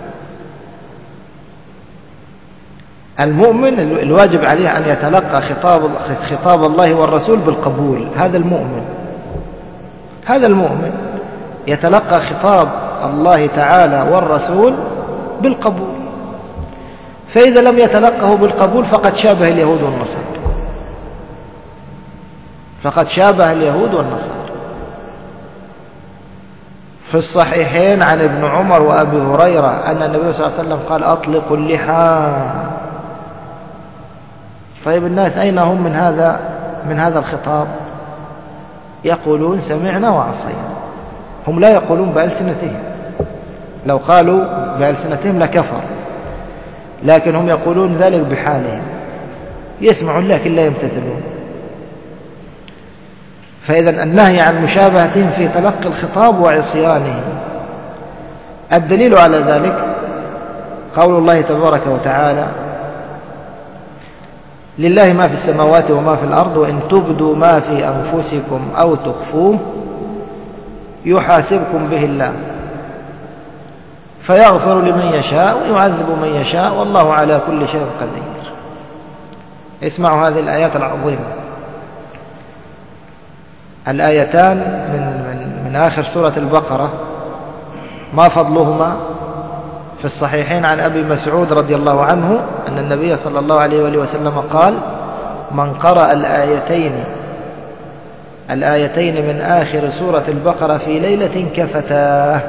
المؤمن الواجب عليه أن يتلقى خطاب خطاب الله والرسول بالقبول، هذا المؤمن هذا المؤمن يتلقى خطاب الله تعالى والرسول بالقبول، فإذا لم يتلقه بالقبول فقد شابه اليهود والنصارى، فقد شابه اليهود والنصارى. في الصحيحين عن ابن عمر وأبي هريرة أن النبي صلى الله عليه وسلم قال أطلقوا اللحى. طيب الناس أين هم من هذا من هذا الخطاب؟ يقولون سمعنا وعصينا، هم لا يقولون بألسنتهم، لو قالوا بألسنتهم لكفر، لكن هم يقولون ذلك بحالهم، يسمعون لكن لا يمتثلون. فإذا النهي عن مشابهتهم في تلقي الخطاب وعصيانه. الدليل على ذلك قول الله تبارك وتعالى لله ما في السماوات وما في الأرض وإن تبدوا ما في أنفسكم أو تخفوه يحاسبكم به الله فيغفر لمن يشاء ويعذب من يشاء والله على كل شيء قدير. اسمعوا هذه الآيات العظيمة، الآيتان من, من, من آخر سورة البقرة، ما فضلهما؟ في الصحيحين عن أبي مسعود رضي الله عنه أن النبي صلى الله عليه وآله وسلم قال من قرأ الآيتين الآيتين من آخر سورة البقرة في ليلة كفتاه.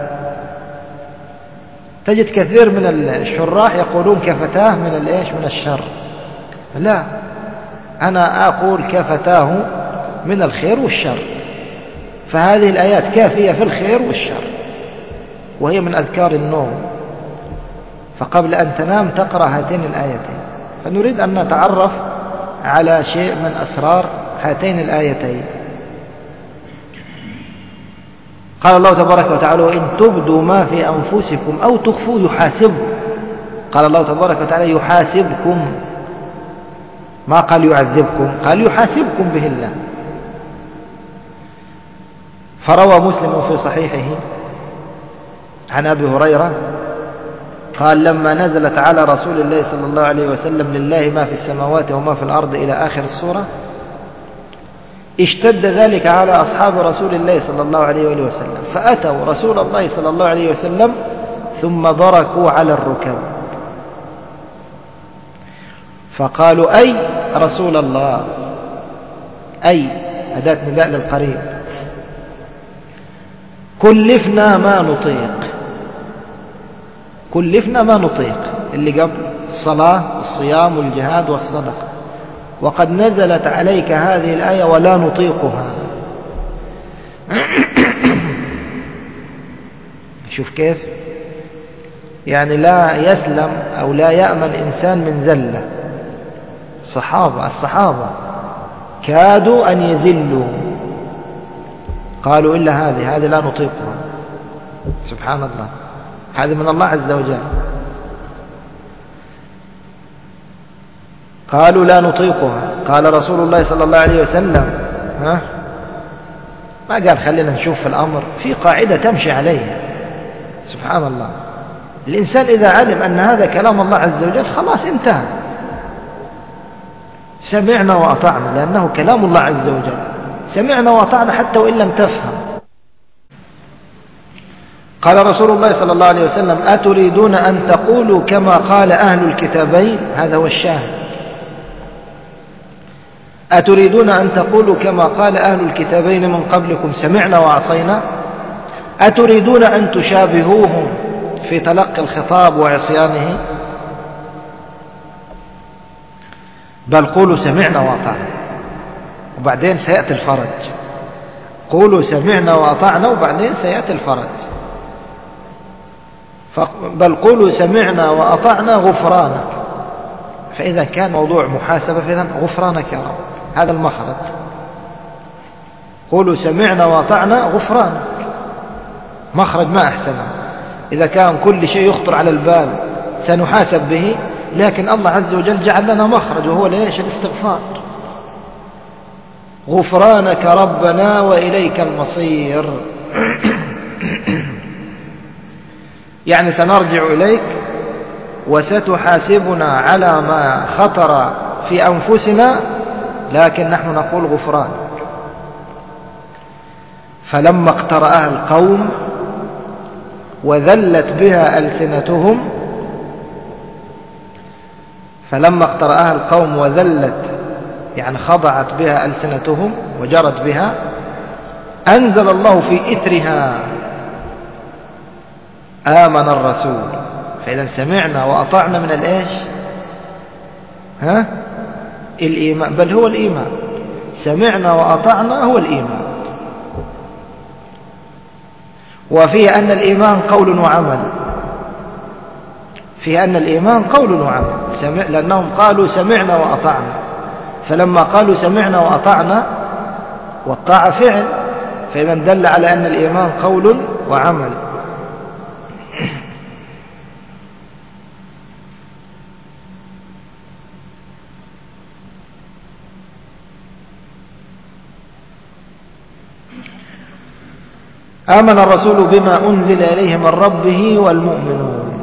تجد كثير من الشراح يقولون كفتاه من الإيش؟ من الشر. لا، أنا أقول كفتاه من الخير والشر، فهذه الآيات كافية في الخير والشر، وهي من أذكار النوم، فقبل أن تنام تقرأ هاتين الآيتين. فنريد أن نتعرف على شيء من أسرار هاتين الآيتين. قال الله تبارك وتعالى وإن تبدوا ما في أنفسكم أو تخفوا يحاسبكم. قال الله تبارك وتعالى يحاسبكم، ما قال يعذبكم، قال يحاسبكم به الله. فروى مسلم في صحيحه عن أبي هريرة قال لما نزلت على رسول الله صلى الله عليه وسلم لله ما في السماوات وما في الأرض إلى آخر السورة اشتد ذلك على أصحاب رسول الله صلى الله عليه وسلم فأتوا رسول الله صلى الله عليه وسلم ثم ضركوا على الركب فقالوا أي رسول الله، أي أداة نداء للقريب، كلفنا ما نطيق، كلفنا ما نطيق اللي قبل الصلاة والصيام والجهاد والصدقة، وقد نزلت عليك هذه الآية ولا نطيقها. شوف كيف يعني لا يسلم أو لا يأمن إنسان من زلة. صحابة الصحابة كادوا أن يزلوا، قالوا إلا هذه هذه لا نطيقها. سبحان الله، هذه من الله عز وجل. قالوا لا نطيقها. قال رسول الله صلى الله عليه وسلم ها ما قال خلينا نشوف في الأمر، في قاعدة تمشي عليها. سبحان الله، الإنسان إذا علم أن هذا كلام الله عز وجل خلاص انتهى، سمعنا وأطعنا، لأنه كلام الله عز وجل، سمعنا وأطعنا حتى وإن لم تفهم. قال رسول الله صلى الله عليه وسلم أتريدون أن تقولوا كما قال أهل الكتابين؟ هذا هو الشاهد. أتريدون أن تقولوا كما قال أهل الكتابين من قبلكم سمعنا وعصينا؟ أتريدون أن تشابهوهم في تلقي الخطاب وعصيانه؟ بل قولوا سمعنا وأطعنا وبعدين سيأتي الفرج. قولوا سمعنا وأطعنا وبعدين سيأتي الفرج. بل قولوا سمعنا وأطعنا غفرانك. فإذا كان موضوع محاسبة فإذا غفرانك يا رب، هذا المخرج. قولوا سمعنا وأطعنا غفرانك، مخرج ما أحسنه. إذا كان كل شيء يخطر على البال سنحاسب به، لكن الله عز وجل جعل لنا مخرج وهو ليش؟ الاستغفار. غفرانك ربنا وإليك المصير. يعني سنرجع إليك وستحاسبنا على ما خطر في أنفسنا، لكن نحن نقول غفرانك. فلما اقترأها القوم وذلت بها ألسنتهم فلما اقترأها القوم وذلت يعني خضعت بها ألسنتهم وجرت بها، أنزل الله في إثرها آمن الرسول. فإذا سمعنا وأطعنا من الإيش؟ ها؟ الإيمان، بل هو الإيمان. سمعنا وأطعنا هو الإيمان. وفيه أن الإيمان قول وعمل، فيه أن الإيمان قول وعمل، سمع لأنهم قالوا سمعنا وأطعنا، فلما قالوا سمعنا وأطعنا والطاعة فعل، فإذا دل على أن الإيمان قول وعمل. آمن الرسول بما أنزل إليه من ربه والمؤمنون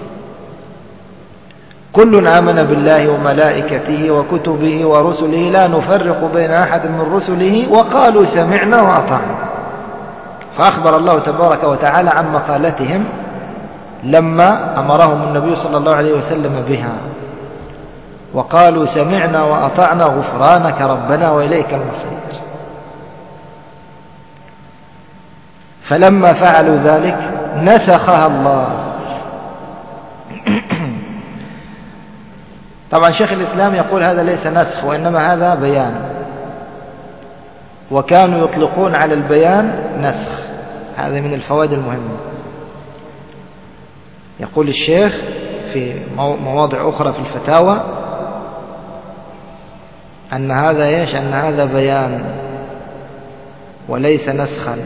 كل آمن بالله وملائكته وكتبه ورسله لا نفرق بين أحد من رسله وقالوا سمعنا وأطعنا. فأخبر الله تبارك وتعالى عن مقالتهم لما أمرهم النبي صلى الله عليه وسلم بها، وقالوا سمعنا وأطعنا غفرانك ربنا وإليك المصير. فلما فعلوا ذلك نسخها الله. طبعا شيخ الإسلام يقول هذا ليس نسخ وإنما هذا بيان، وكانوا يطلقون على البيان نسخ. هذا من الفوائد المهمة. يقول الشيخ في مواضع أخرى في الفتاوى أن هذا إيش؟ أن هذا بيان وليس نسخا.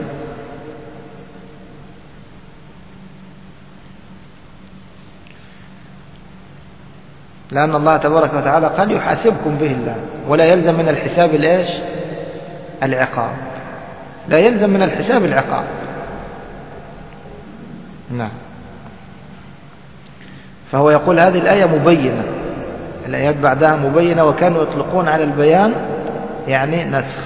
لأن الله تبارك وتعالى قال يحاسبكم به الله، ولا يلزم من الحساب الإيش؟ العقاب. لا يلزم من الحساب العقاب. نعم. فهو يقول هذه الآية مبينة، الآيات بعدها مبينة، وكانوا يطلقون على البيان يعني نسخ.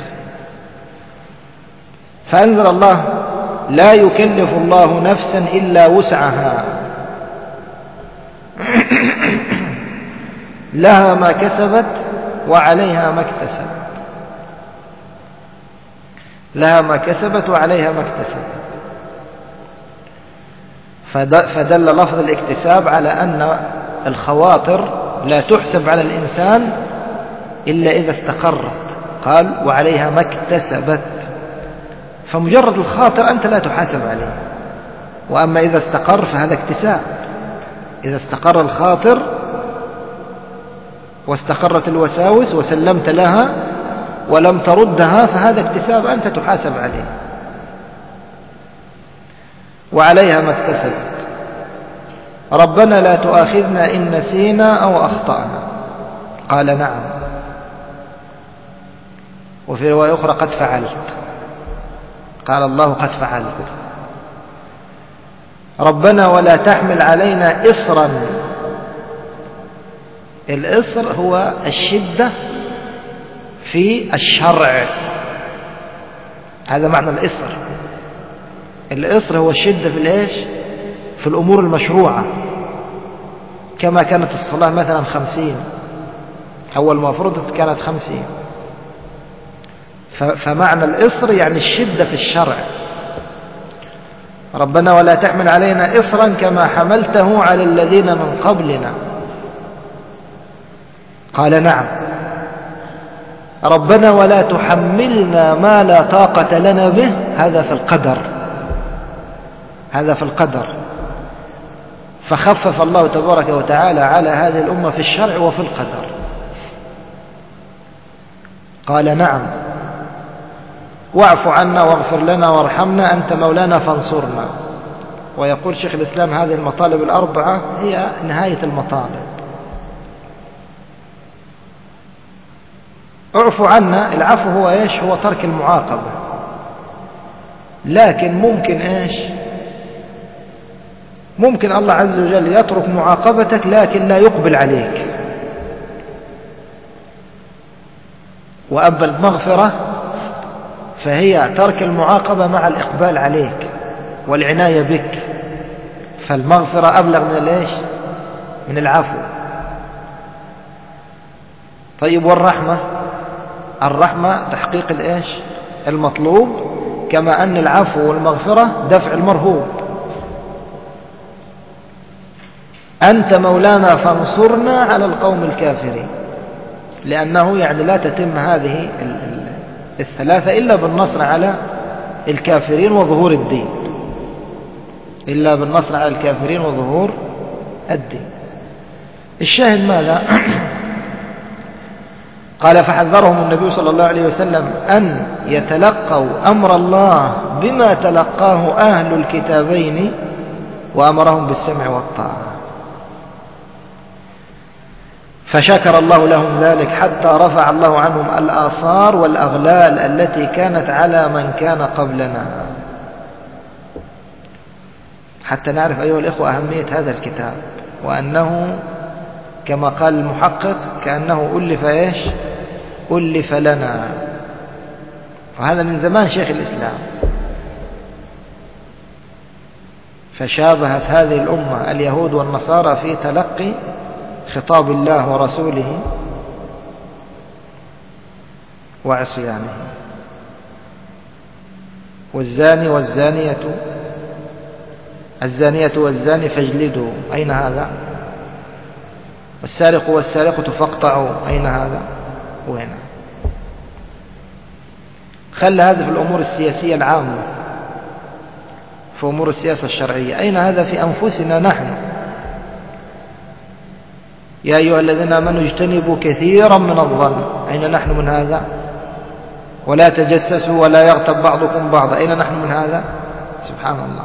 فأنزل الله لا يكلف الله نفسا إلا وسعها. لها ما كسبت وعليها ما اكتسبت، لها ما كسبت وعليها ما اكتسبت. فدل لفظ الاكتساب على أن الخواطر لا تحسب على الإنسان إلا إذا استقرت، قال وعليها ما اكتسبت، فمجرد الخاطر أنت لا تحاسب عليه. وأما إذا استقر فهذا اكتساب. إذا استقر الخاطر واستقرت الوساوس وسلمت لها ولم تردها فهذا اكتساب أنت تحاسب عليه. وعليها ما اكتسبت. ربنا لا تؤاخذنا إن نسينا أو أخطأنا، قال نعم. وفي رواية أخرى قد فعلت، قال الله قد فعلت. ربنا ولا تحمل علينا إصرا. الإصر هو الشدة في الشرع، هذا معنى الإصر. الإصر هو الشدة في الإيش؟ في الأمور المشروعة، كما كانت الصلاة مثلا خمسين، أول ما فرضت كانت خمسين. فمعنى الإصر يعني الشدة في الشرع. ربنا ولا تحمل علينا إصرا كما حملته على الذين من قبلنا، قال نعم. ربنا ولا تحملنا ما لا طاقة لنا به، هذا في القدر، هذا في القدر. فخفف الله تبارك وتعالى على هذه الأمة في الشرع وفي القدر، قال نعم. واعف عنا واغفر لنا وارحمنا أنت مولانا فانصرنا. ويقول شيخ الإسلام هذه المطالب الأربعة هي نهاية المطالب. اعفو عنا، العفو هو إيش؟ هو ترك المعاقبة، لكن ممكن إيش؟ ممكن الله عز وجل يترك معاقبتك لكن لا يقبل عليك. وأما المغفرة فهي ترك المعاقبة مع الإقبال عليك والعناية بك، فالمغفرة أبلغ من الإيش؟ من العفو. طيب والرحمة؟ الرحمة تحقيق الإيش؟ المطلوب، كما أن العفو والمغفرة دفع المرهوب. أنت مولانا فانصرنا على القوم الكافرين، لأنه يعني لا تتم هذه الثلاثة إلا بالنصر على الكافرين وظهور الدين، إلا بالنصر على الكافرين وظهور الدين. الشاهد ماذا؟ قال فحذرهم النبي صلى الله عليه وسلم أن يتلقوا أمر الله بما تلقاه أهل الكتابين، وأمرهم بالسمع والطاعة. فشكر الله لهم ذلك حتى رفع الله عنهم الآثار والأغلال التي كانت على من كان قبلنا. حتى نعرف أيها الإخوة أهمية هذا الكتاب، وأنه كما قال المحقق كأنه ألف إيش؟ ألف لنا. وهذا من زمان شيخ الإسلام. فشابهت هذه الأمة اليهود والنصارى في تلقي خطاب الله ورسوله وعصيانه. والزاني والزانية الزانية والزاني فاجلدوا، أين هذا؟ والسارق والسارقة فاقطعوا، أين هذا؟ وهنا. خل هذا في الأمور السياسية العامة، في أمور السياسة الشرعية. أين هذا في أنفسنا نحن؟ يا أيها الذين آمنوا اجتنبوا كثيرا من الظن، أين نحن من هذا؟ ولا تجسسوا ولا يغتب بعضكم بعضا، أين نحن من هذا؟ سبحان الله.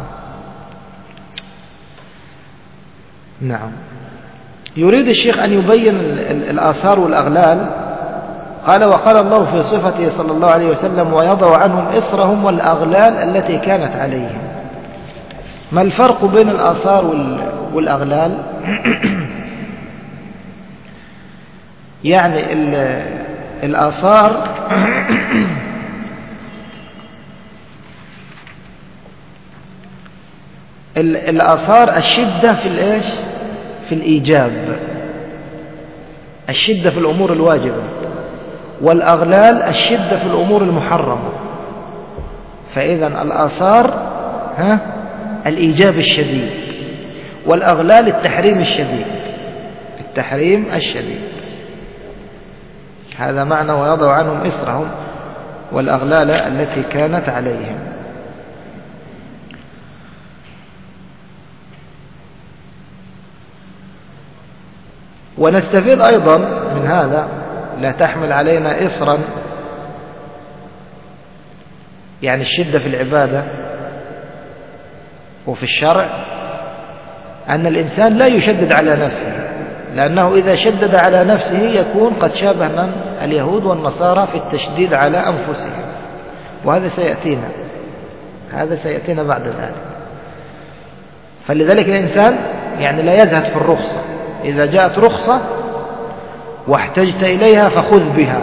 نعم. يريد الشيخ أن يبين الآثار والأغلال. قال وقال الله في صفته صلى الله عليه وسلم ويضع عنهم إصرهم والأغلال التي كانت عليهم. ما الفرق بين الآثار والأغلال؟ يعني الآثار الآثار الشدة في الإيش؟ في الإيجاب، الشدة في الأمور الواجبة، والأغلال الشدة في الأمور المحرمة. فإذا الآثار ها الإيجاب الشديد، والأغلال التحريم الشديد، التحريم الشديد. هذا معنى ويضع عنهم إصرهم والأغلال التي كانت عليهم. ونستفيد أيضا من هذا: لا تحمل علينا إصرا، يعني الشدة في العبادة وفي الشرع، أن الإنسان لا يشدد على نفسه، لأنه إذا شدد على نفسه يكون قد شابه من اليهود والنصارى في التشديد على أنفسهم، وهذا سيأتينا هذا سيأتينا بعد ذلك. فلذلك الإنسان يعني لا يزهد في الرخصة، إذا جاءت رخصة واحتجت إليها فخذ بها،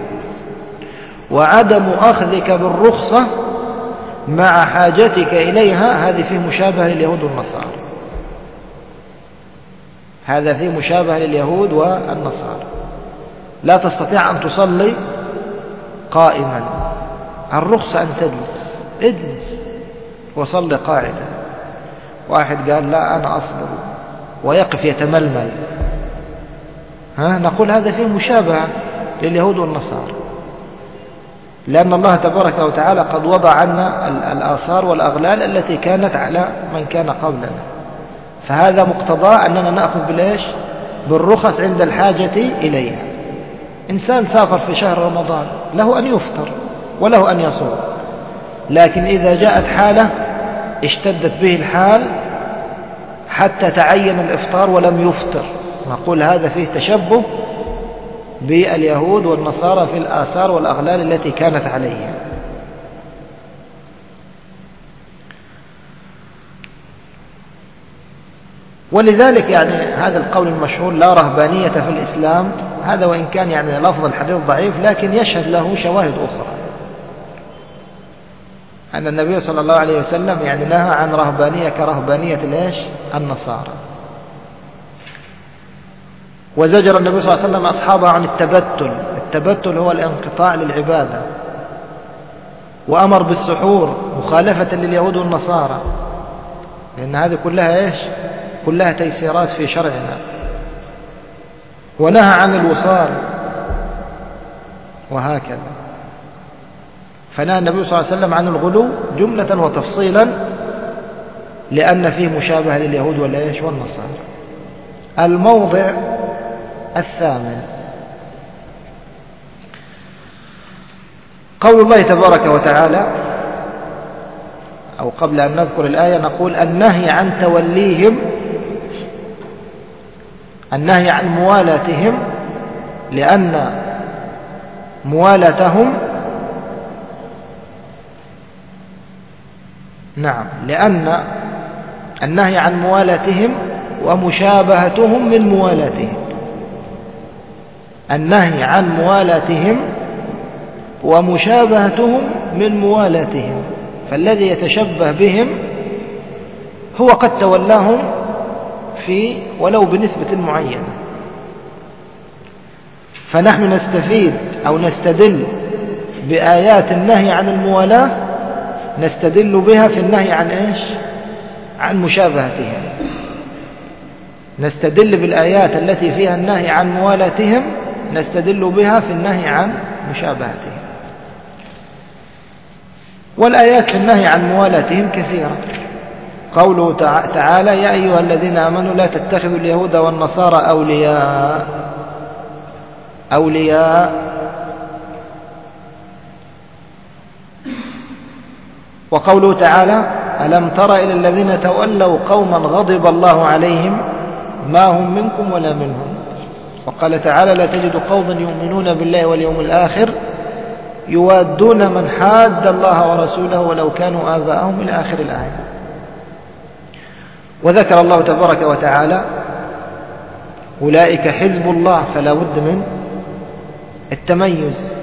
وعدم أخذك بالرخصة مع حاجتك إليها هذه فيه مشابهة لليهود والنصارى، هذا فيه مشابهة لليهود والنصارى. لا تستطيع أن تصلي قائما، الرخصة أن تجلس، اجلس وصلي قاعدا. واحد قال لا أنا أصبر ويقف يتململ، ها نقول هذا فيه مشابهة لليهود والنصارى، لأن الله تبارك وتعالى قد وضع عنا الآثار والأغلال التي كانت على من كان قبلنا، فهذا مقتضى أننا نأخذ بالإيش؟ بالرخص عند الحاجة إليها. إنسان سافر في شهر رمضان له أن يفطر وله أن يصوم، لكن إذا جاءت حالة اشتدت به الحال حتى تعين الإفطار ولم يفطر، نقول هذا فيه تشبه باليهود والنصارى في الآثار والأغلال التي كانت عليها. ولذلك يعني هذا القول المشهور لا رهبانية في الإسلام، هذا وإن كان يعني لفظ الحديث ضعيف لكن يشهد له شواهد أخرى، أن النبي صلى الله عليه وسلم يعني نهى عن رهبانية كرهبانية الإيش؟ النصارى. وزجر النبي صلى الله عليه وسلم أصحابه عن التبتل، التبتل هو الانقطاع للعبادة، وأمر بالسحور مخالفة لليهود والنصارى، لأن هذه كلها إيش؟ كلها تيسيرات في شرعنا. ونهى عن الوصال وهكذا. فنهى النبي صلى الله عليه وسلم عن الغلو جملة وتفصيلا، لأن فيه مشابهة لليهود والإيش؟ والنصارى. الموضع الثامن قول الله تبارك وتعالى، أو قبل أن نذكر الآية نقول النهي عن توليهم، النهي عن موالاتهم، لأن موالاتهم نعم لأن النهي عن موالاتهم ومشابهتهم من موالاتهم، النهي عن موالاتهم ومشابهتهم من موالاتهم، فالذي يتشبه بهم هو قد تولاهم في ولو بنسبة معينة. فنحن نستفيد أو نستدل بآيات النهي عن الموالاة، نستدل بها في النهي عن إيش؟ عن مشابهتهم. نستدل بالآيات التي فيها النهي عن موالاتهم، نستدل بها في النهي عن مشابهتهم. والآيات في النهي عن موالاتهم كثيرة. قوله تعالى يا أيها الذين آمنوا لا تتخذوا اليهود والنصارى أولياء أولياء وقوله تعالى ألم تر إلى الذين تولوا قوما غضب الله عليهم ما هم منكم ولا منهم. وقال تعالى لا تجد قوما يؤمنون بالله واليوم الآخر يوادون من حاد الله ورسوله ولو كانوا آباءهم إلى آخر الآية. وذكر الله تبارك وتعالى أولئك حزب الله، فلا بد من التميز.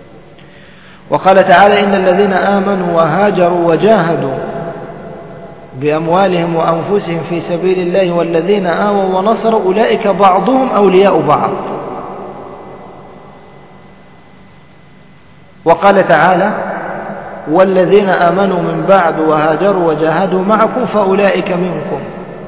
وقال تعالى إن الذين آمنوا وهاجروا وجاهدوا بأموالهم وأنفسهم في سبيل الله والذين آووا ونصروا أولئك بعضهم أولياء بعض. وقال تعالى والذين آمنوا من بعد وهاجروا وجاهدوا معكم فأولئك منكم.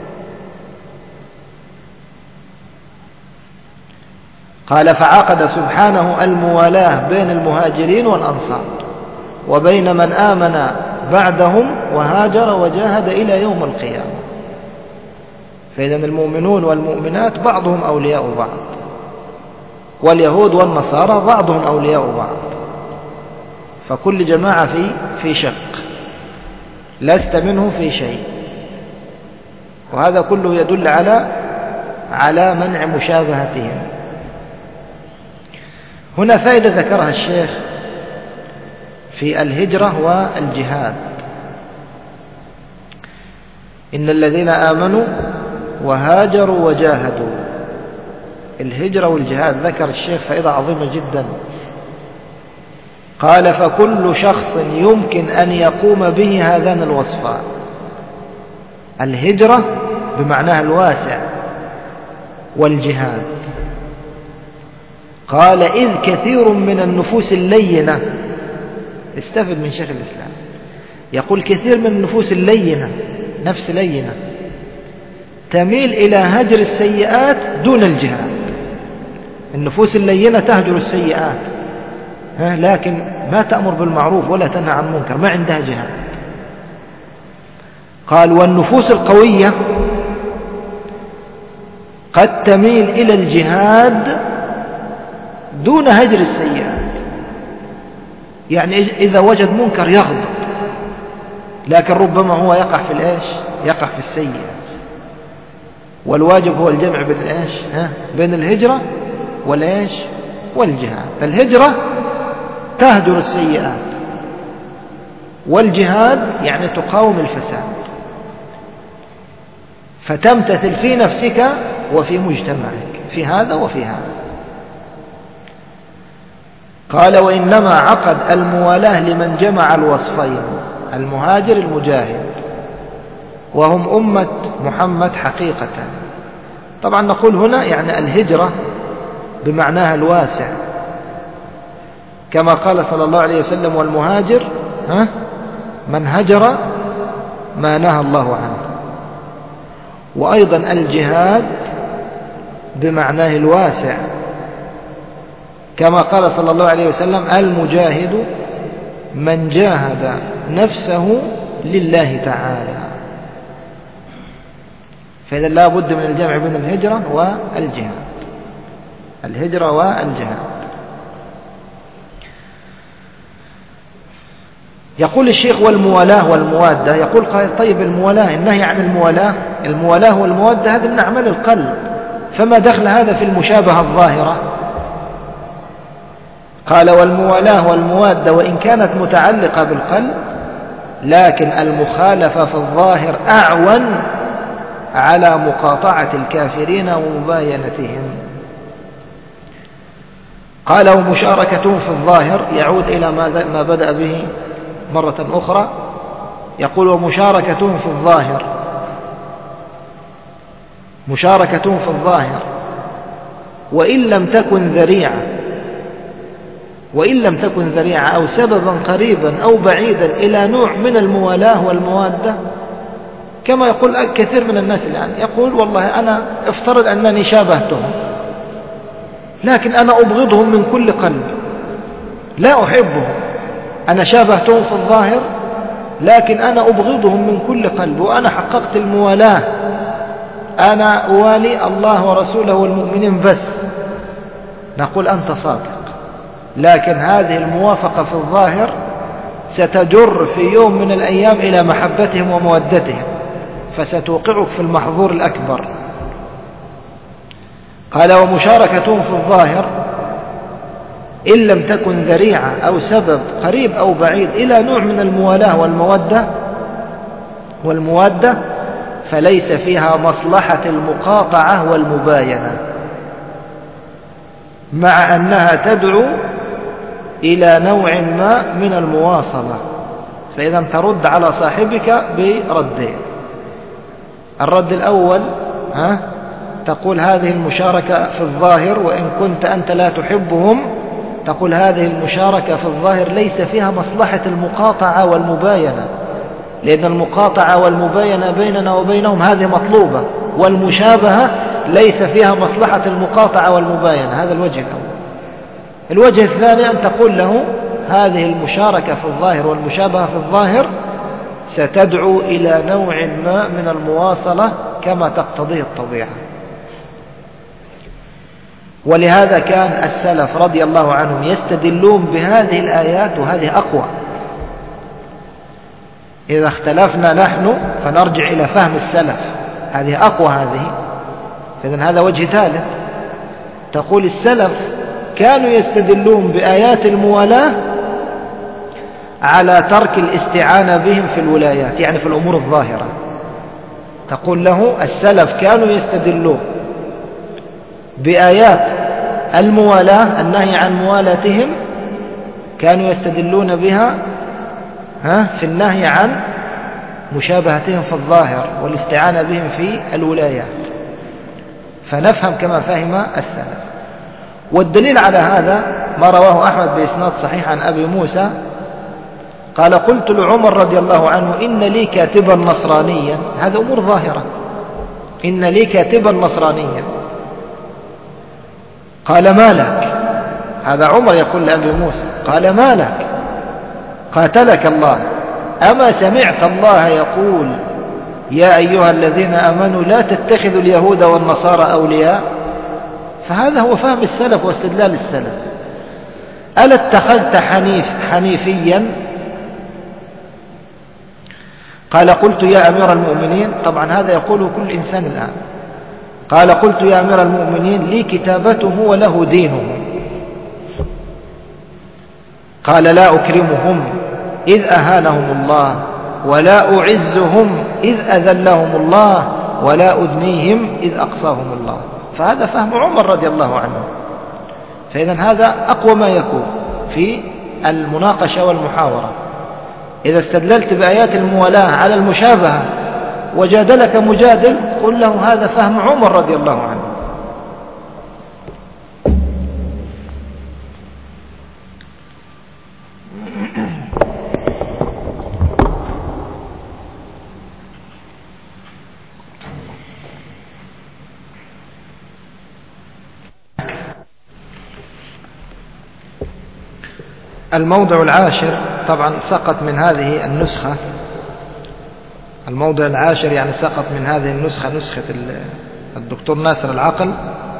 قال فعقد سبحانه الموالاة بين المهاجرين والأنصار وبين من آمن بعدهم وهاجر وجاهد إلى يوم القيامة. فإذا المؤمنون والمؤمنات بعضهم أولياء بعض، واليهود والنصارى بعضهم أولياء بعض، فكل جماعة في في شق، لست منهم في شيء. وهذا كله يدل على على منع مشابهتهم. هنا فائدة ذكرها الشيخ في الهجرة والجهاد. إن الذين آمنوا وهاجروا وجاهدوا، الهجرة والجهاد ذكر الشيخ فائدة عظيمة جدا. قال فكل شخص يمكن أن يقوم به هذان الوصفان، الهجرة بمعناها الواسع والجهاد. قال إذ كثير من النفوس اللينة، استفد من شيخ الإسلام، يقول كثير من النفوس اللينة، نفس لينة، تميل إلى هجر السيئات دون الجهاد. النفوس اللينة تهجر السيئات لكن ما تأمر بالمعروف ولا تنهى عن المنكر، ما عندها جهاد. قال والنفوس القوية قد تميل إلى الجهاد دون هجر السيئات، يعني إذا وجد منكر يغضب، لكن ربما هو يقع في الإيش؟ يقع في السيئات. والواجب هو الجمع بين الإيش؟ ها؟ بين الهجرة والإيش؟ والجهاد. الهجرة تهجر السيئات، والجهاد يعني تقاوم الفساد، فتمتثل في نفسك وفي مجتمعك، في هذا وفي هذا. قال وإنما عقد الموالاة لمن جمع الوصفين، المهاجر المجاهد، وهم أمة محمد حقيقة. طبعا نقول هنا يعني الهجرة بمعناها الواسع، كما قال صلى الله عليه وسلم والمهاجر ها من هجر ما نهى الله عنه. وأيضا الجهاد بمعناه الواسع، كما قال صلى الله عليه وسلم المجاهد من جاهد نفسه لله تعالى. فإذا لا بد من الجمع بين الهجرة والجهاد، الهجرة والجهاد. يقول الشيخ والموالاة والموادة، يقول طيب الموالاة، النهي عن الموالاة، الموالاة والموادة هذا من أعمال القلب، فما دخل هذا في المشابهة الظاهرة؟ قال والموالاة والموادة وإن كانت متعلقة بالقلب، لكن المخالفة في الظاهر أعون على مقاطعة الكافرين ومباينتهم. قال ومشاركتهم في الظاهر يعود إلى ما بدأ به مرة أخرى، يقول ومشاركتهم في الظاهر، مشاركتهم في الظاهر وإن لم تكن ذريعة، وإن لم تكن ذريعة أو سببا قريبا أو بعيدا إلى نوع من الموالاة والموادة، كما يقول كثير من الناس الآن، يقول والله أنا افترض أنني شابهتهم لكن أنا أبغضهم من كل قلب، لا أحبهم، أنا شابهتهم في الظاهر لكن أنا أبغضهم من كل قلب، وأنا حققت الموالاة، أنا أوالي الله ورسوله والمؤمنين بس. نقول أنت صادق، لكن هذه الموافقة في الظاهر ستجر في يوم من الأيام إلى محبتهم ومودتهم، فستوقعك في المحظور الأكبر. قال ومشاركتهم في الظاهر إن لم تكن ذريعة أو سبب قريب أو بعيد إلى نوع من الموالاة والمودة والموادة فليس فيها مصلحة المقاطعة والمباينة، مع أنها تدعو إلى نوع ما من المواصلة، فإذا ترد على صاحبك بردين. الرد الأول ها تقول هذه المشاركة في الظاهر، وإن كنت أنت لا تحبهم تقول هذه المشاركة في الظاهر ليس فيها مصلحة المقاطعة والمباينة، لأن المقاطعة والمباينة بيننا وبينهم هذه مطلوبة، والمشابهة ليس فيها مصلحة المقاطعة والمباينة. هذا الوجه الأول. الوجه الثاني أن تقول له هذه المشاركة في الظاهر والمشابهة في الظاهر ستدعو إلى نوع ما من المواصلة كما تقتضيه الطبيعة. ولهذا كان السلف رضي الله عنهم يستدلون بهذه الآيات، وهذه أقوى. إذا اختلفنا نحن فنرجع إلى فهم السلف، هذه أقوى. هذه فإذن هذا وجه ثالث. تقول السلف كانوا يستدلون بآيات الموالاة على ترك الاستعانة بهم في الولايات، يعني في الأمور الظاهرة. تقول له السلف كانوا يستدلون بآيات الموالاة، النهي عن موالاتهم، كانوا يستدلون بها ها في النهي عن مشابهتهم في الظاهر والاستعانة بهم في الولايات. فنفهم كما فهم السلف. والدليل على هذا ما رواه أحمد بإسناد صحيح عن أبي موسى قال قلت لعمر رضي الله عنه إن لي كاتبا نصرانيا، هذا أمور ظاهرة، إن لي كاتبا نصرانيا. قال ما لك؟ هذا عمر يقول لأبي موسى، قال ما لك؟ قاتلك الله، أما سمعت الله يقول يا أيها الذين آمنوا لا تتخذوا اليهود والنصارى أولياء؟ فهذا هو فهم السلف واستدلال السلف. ألا اتخذت حنيف حنيفيا؟ قال قلت يا أمير المؤمنين، طبعا هذا يقوله كل إنسان الآن. قال قلت يا أمير المؤمنين لي كتابته وله دينه. قال لا أكرمهم إذ أهانهم الله، ولا أعزهم إذ أذلهم الله، ولا أدنيهم إذ أقصاهم الله. فهذا فهم عمر رضي الله عنه. فإذا هذا أقوى ما يكون في المناقشة والمحاورة. إذا استدللت بآيات الموالاة على المشابهة وجادلك مجادل قل له هذا فهم عمر رضي الله عنه. الموضع العاشر طبعا سقط من هذه النسخة، الموضع العاشر يعني سقط من هذه النسخة، نسخة الدكتور ناصر العقل،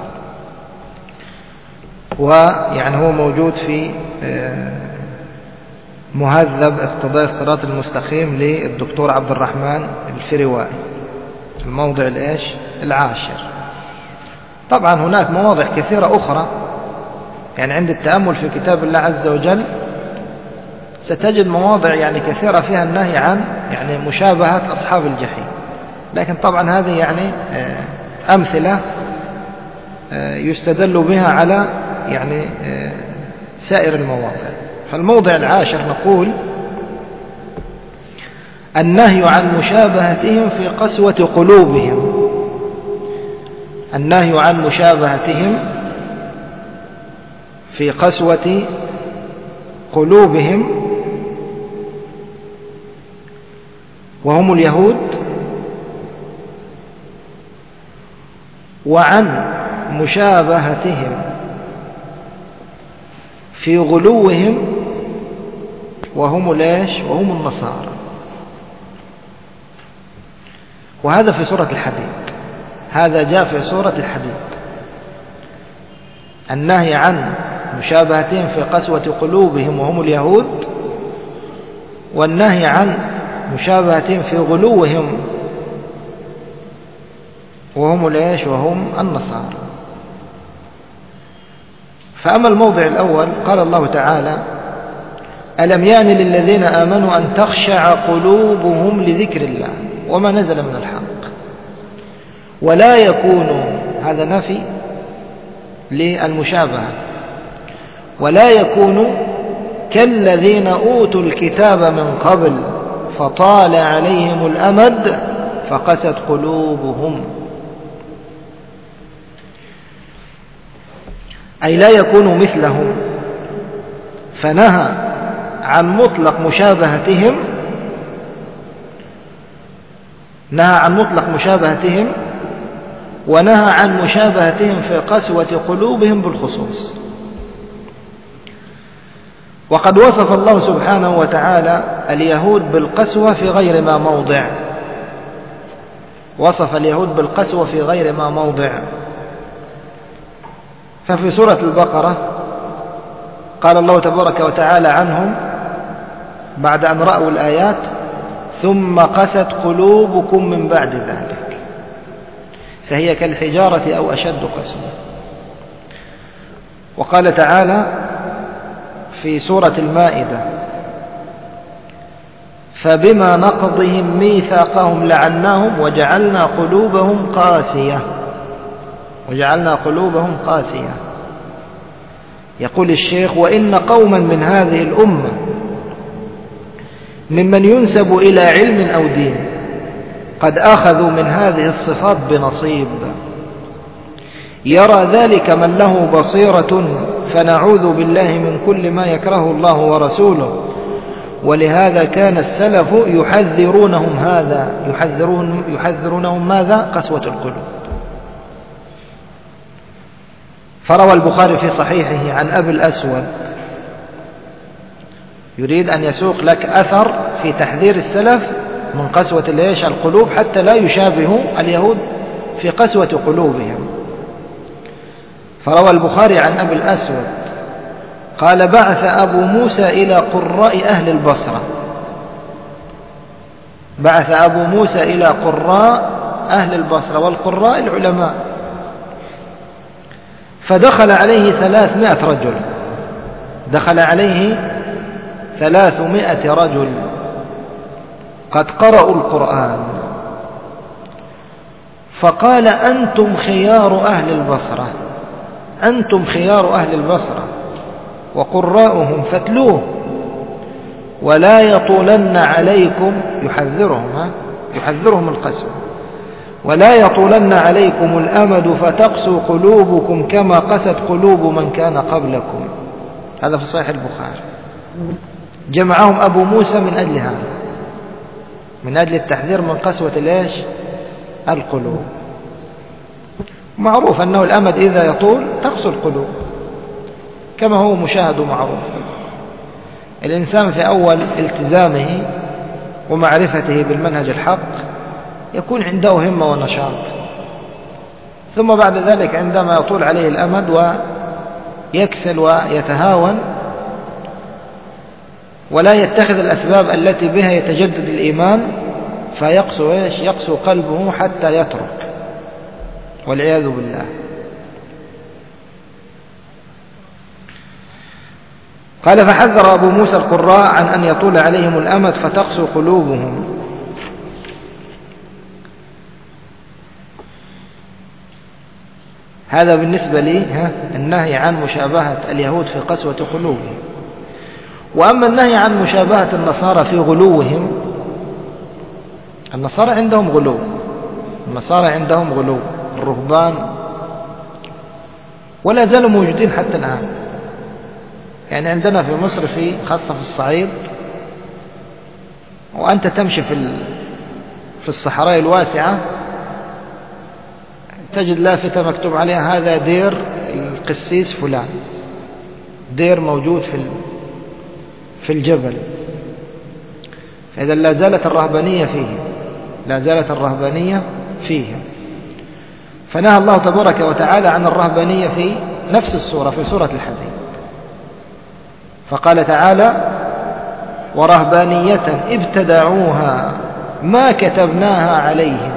ويعني هو موجود في مهذب اقتضاء الصراط المستقيم للدكتور عبد الرحمن الفروائي، الموضع الإيش العاشر. طبعا هناك مواضع كثيرة أخرى، يعني عند التأمل في كتاب الله عز وجل ستجد مواضع يعني كثيرة فيها النهي عن يعني مشابهة أصحاب الجحيم، لكن طبعا هذه يعني أمثلة يستدل بها على يعني سائر المواضع. فالموضع العاشر نقول النهي عن مشابهتهم في قسوة قلوبهم، النهي عن مشابهتهم في قسوة قلوبهم وهم اليهود، وعن مشابهتهم في غلوهم وهم ليش وهم النصارى. وهذا في سورة الحديد، هذا جاء في سورة الحديد، النهي عن مشابهتهم في قسوة قلوبهم وهم اليهود، والنهي عن مشابهتهم في غلوهم وهم ليش وهم النصارى. فأما الموضع الأول قال الله تعالى ألم يأن للذين آمنوا أن تخشع قلوبهم لذكر الله وما نزل من الحق ولا يكونوا، هذا نفي للمشابهة، ولا يكونوا كالذين أوتوا الكتاب من قبل فطال عليهم الأمد فقست قلوبهم، أي لا يكونوا مثلهم، فنهى عن مطلق مشابهتهم نهى عن مطلق مشابهتهم ونهى عن مشابهتهم في قسوة قلوبهم بالخصوص. وقد وصف الله سبحانه وتعالى اليهود بالقسوة في غير ما موضع وصف اليهود بالقسوة في غير ما موضع ففي سورة البقرة قال الله تبارك وتعالى عنهم بعد أن رأوا الآيات: ثم قست قلوبكم من بعد ذلك فهي كالحجارة أو أشد قسوة. وقال تعالى في سورة المائدة: فبما نقضهم ميثاقهم لعناهم وجعلنا قلوبهم قاسية وجعلنا قلوبهم قاسية. يقول الشيخ: وإن قوما من هذه الأمة ممن ينسب إلى علم أو دين قد أخذوا من هذه الصفات بنصيب، يرى ذلك من له بصيرة، فنعوذ بالله من كل ما يكره الله ورسوله. ولهذا كان السلف يحذرونهم هذا يحذرون يحذرونهم ماذا؟ قسوة القلوب. فروى البخاري في صحيحه عن أبي الأسود، يريد أن يسوق لك أثر في تحذير السلف من قسوة الإيش القلوب حتى لا يشابهوا اليهود في قسوة قلوبهم. فروى البخاري عن أبي الأسود قال: بعث أبو موسى إلى قراء أهل البصرة بعث أبو موسى إلى قراء أهل البصرة والقراء العلماء، فدخل عليه ثلاثمائة رجل دخل عليه ثلاثمائة رجل قد قرأوا القرآن، فقال: أنتم خيار أهل البصرة أنتم خيار أهل البصرة وقراؤهم فاتلوه، ولا يطولن عليكم يحذرهم ها يحذرهم القسوة ولا يطولن عليكم الأمد فتقسو قلوبكم كما قست قلوب من كان قبلكم. هذا في صحيح البخاري. جمعهم أبو موسى من أجل هذا، من أجل التحذير من قسوة الإيش القلوب. معروف أنه الأمد إذا يطول تقسو القلوب كما هو مشاهد ومعروف. الإنسان في أول التزامه ومعرفته بالمنهج الحق يكون عنده همة ونشاط، ثم بعد ذلك عندما يطول عليه الأمد ويكسل ويتهاون ولا يتخذ الأسباب التي بها يتجدد الإيمان فيقسو إيش يقسو قلبه حتى يترك والعياذ بالله. قال: فحذر أبو موسى القراء عن أن يطول عليهم الأمد فتقسو قلوبهم. هذا بالنسبة لي ها النهي عن مشابهة اليهود في قسوة قلوبهم. وأما النهي عن مشابهة النصارى في غلوهم، النصارى عندهم غلو النصارى عندهم غلو الرهبان ولا زالوا موجودين حتى الآن. يعني عندنا في مصر في خاصة في الصعيد، وأنت تمشي في في الصحراء الواسعة تجد لافتة مكتوب عليها: هذا دير القسيس فلان، دير موجود في في الجبل. فإذا لا زالت الرهبانية فيه لا زالت الرهبانية فيه فنهى الله تبارك وتعالى عن الرهبانية في نفس السورة في سورة الحديد، فقال تعالى: ورهبانية ابتدعوها ما كتبناها عليهم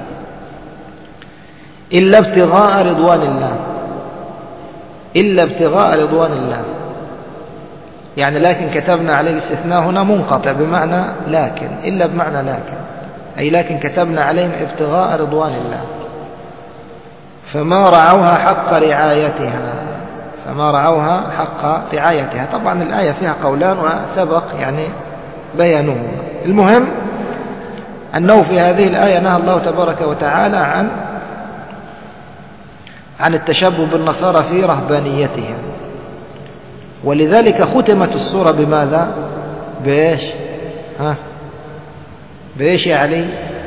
إلا ابتغاء رضوان الله إلا ابتغاء رضوان الله يعني لكن كتبنا عليه الاستثناء هنا منقطع بمعنى لكن، إلا بمعنى لكن، أي لكن كتبنا عليهم ابتغاء رضوان الله، فما رعوها حق رعايتها فما رعوها حق رعايتها. طبعا الآية فيها قولان وسبق يعني بيانه. المهم أنه في هذه الآية نهى الله تبارك وتعالى عن عن التشبه بالنصارى في رهبانيتهم، ولذلك ختمت السورة بماذا؟ بإيش؟ ها؟ بإيش يا علي؟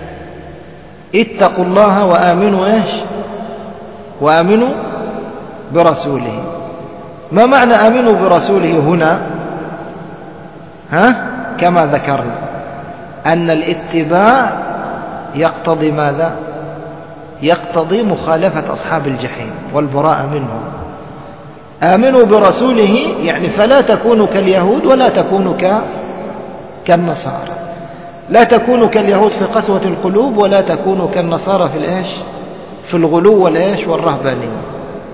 اتقوا الله وآمنوا إيش؟ وآمنوا برسوله. ما معنى آمنوا برسوله هنا؟ ها؟ كما ذكرنا أن الاتباع يقتضي ماذا؟ يقتضي مخالفة أصحاب الجحيم والبراءة منهم. آمنوا برسوله يعني فلا تكونوا كاليهود ولا تكونوا كالنصارى، لا تكونوا كاليهود في قسوة القلوب ولا تكونوا كالنصارى في الإيش؟ في الغلو والإيش؟ والرهبانية.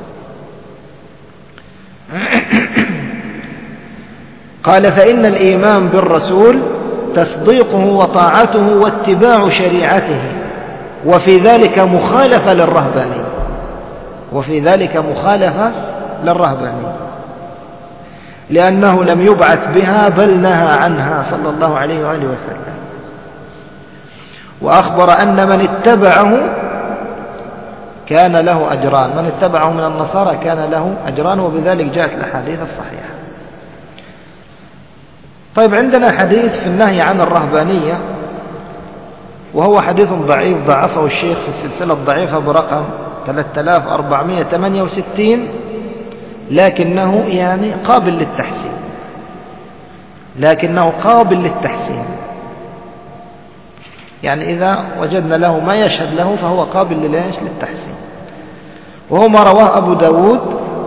قال فإن الإيمان بالرسول تصديقه وطاعته واتباع شريعته، وفي ذلك مخالفة للرهبانية، وفي ذلك مخالفة للرهبانية، لأنه لم يبعث بها بل نهى عنها صلى الله عليه وآله وسلم. وأخبر أن من اتبعه كان له أجران، من اتبعه من النصارى كان له أجران، وبذلك جاءت الأحاديث الصحيحة. طيب عندنا حديث في النهي عن الرهبانية، وهو حديث ضعيف ضعفه الشيخ في السلسلة الضعيفة برقم ثلاثة آلاف وأربعمائة وثمانية وستين، لكنه يعني قابل للتحسين، لكنه قابل للتحسين، يعني إذا وجدنا له ما يشهد له فهو قابل للتحسين. وهو ما رواه أبو داود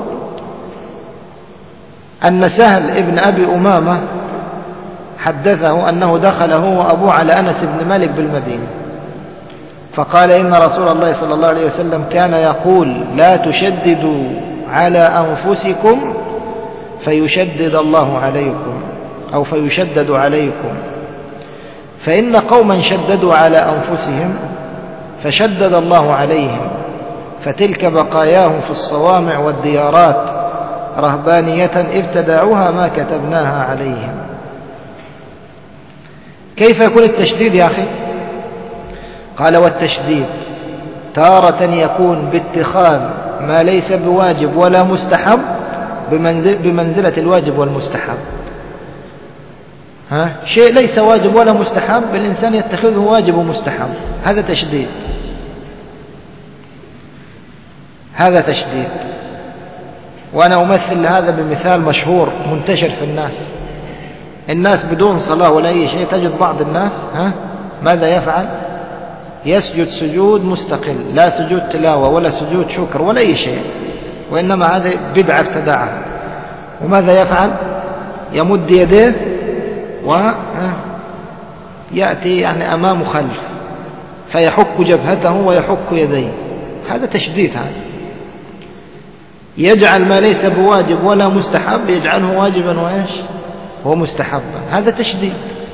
أن سهل ابن أبي أمامة حدثه أنه دخل هو وأبوه على أنس بن مالك بالمدينة، فقال إن رسول الله صلى الله عليه وسلم كان يقول لا تشددوا على أنفسكم فيشدد الله عليكم أو فيشدد عليكم، فإن قوما شددوا على أنفسهم فشدد الله عليهم، فتلك بقاياهم في الصوامع والديارات رهبانية ابتدعوها ما كتبناها عليهم. كيف يكون التشديد يا أخي؟ قال والتشديد تارة يكون باتخاذ ما ليس بواجب ولا مستحب بمنزلة الواجب والمستحب. ها؟ شيء ليس واجب ولا مستحب الإنسان يتخذه واجب ومستحب، هذا تشديد، هذا تشديد. وأنا أمثل هذا بمثال مشهور منتشر في الناس، الناس بدون صلاة ولا أي شيء تجد بعض الناس ها ماذا يفعل؟ يسجد سجود مستقل، لا سجود تلاوة ولا سجود شكر ولا أي شيء، وإنما هذا بدعة ابتدعها. وماذا يفعل؟ يمد يديه ويأتي يعني أمام خلف فيحك جبهته ويحك يديه، هذا تشديد. هذا يجعل ما ليس بواجب ولا مستحب يجعله واجبا وإيش ومستحبا، هذا تشديد.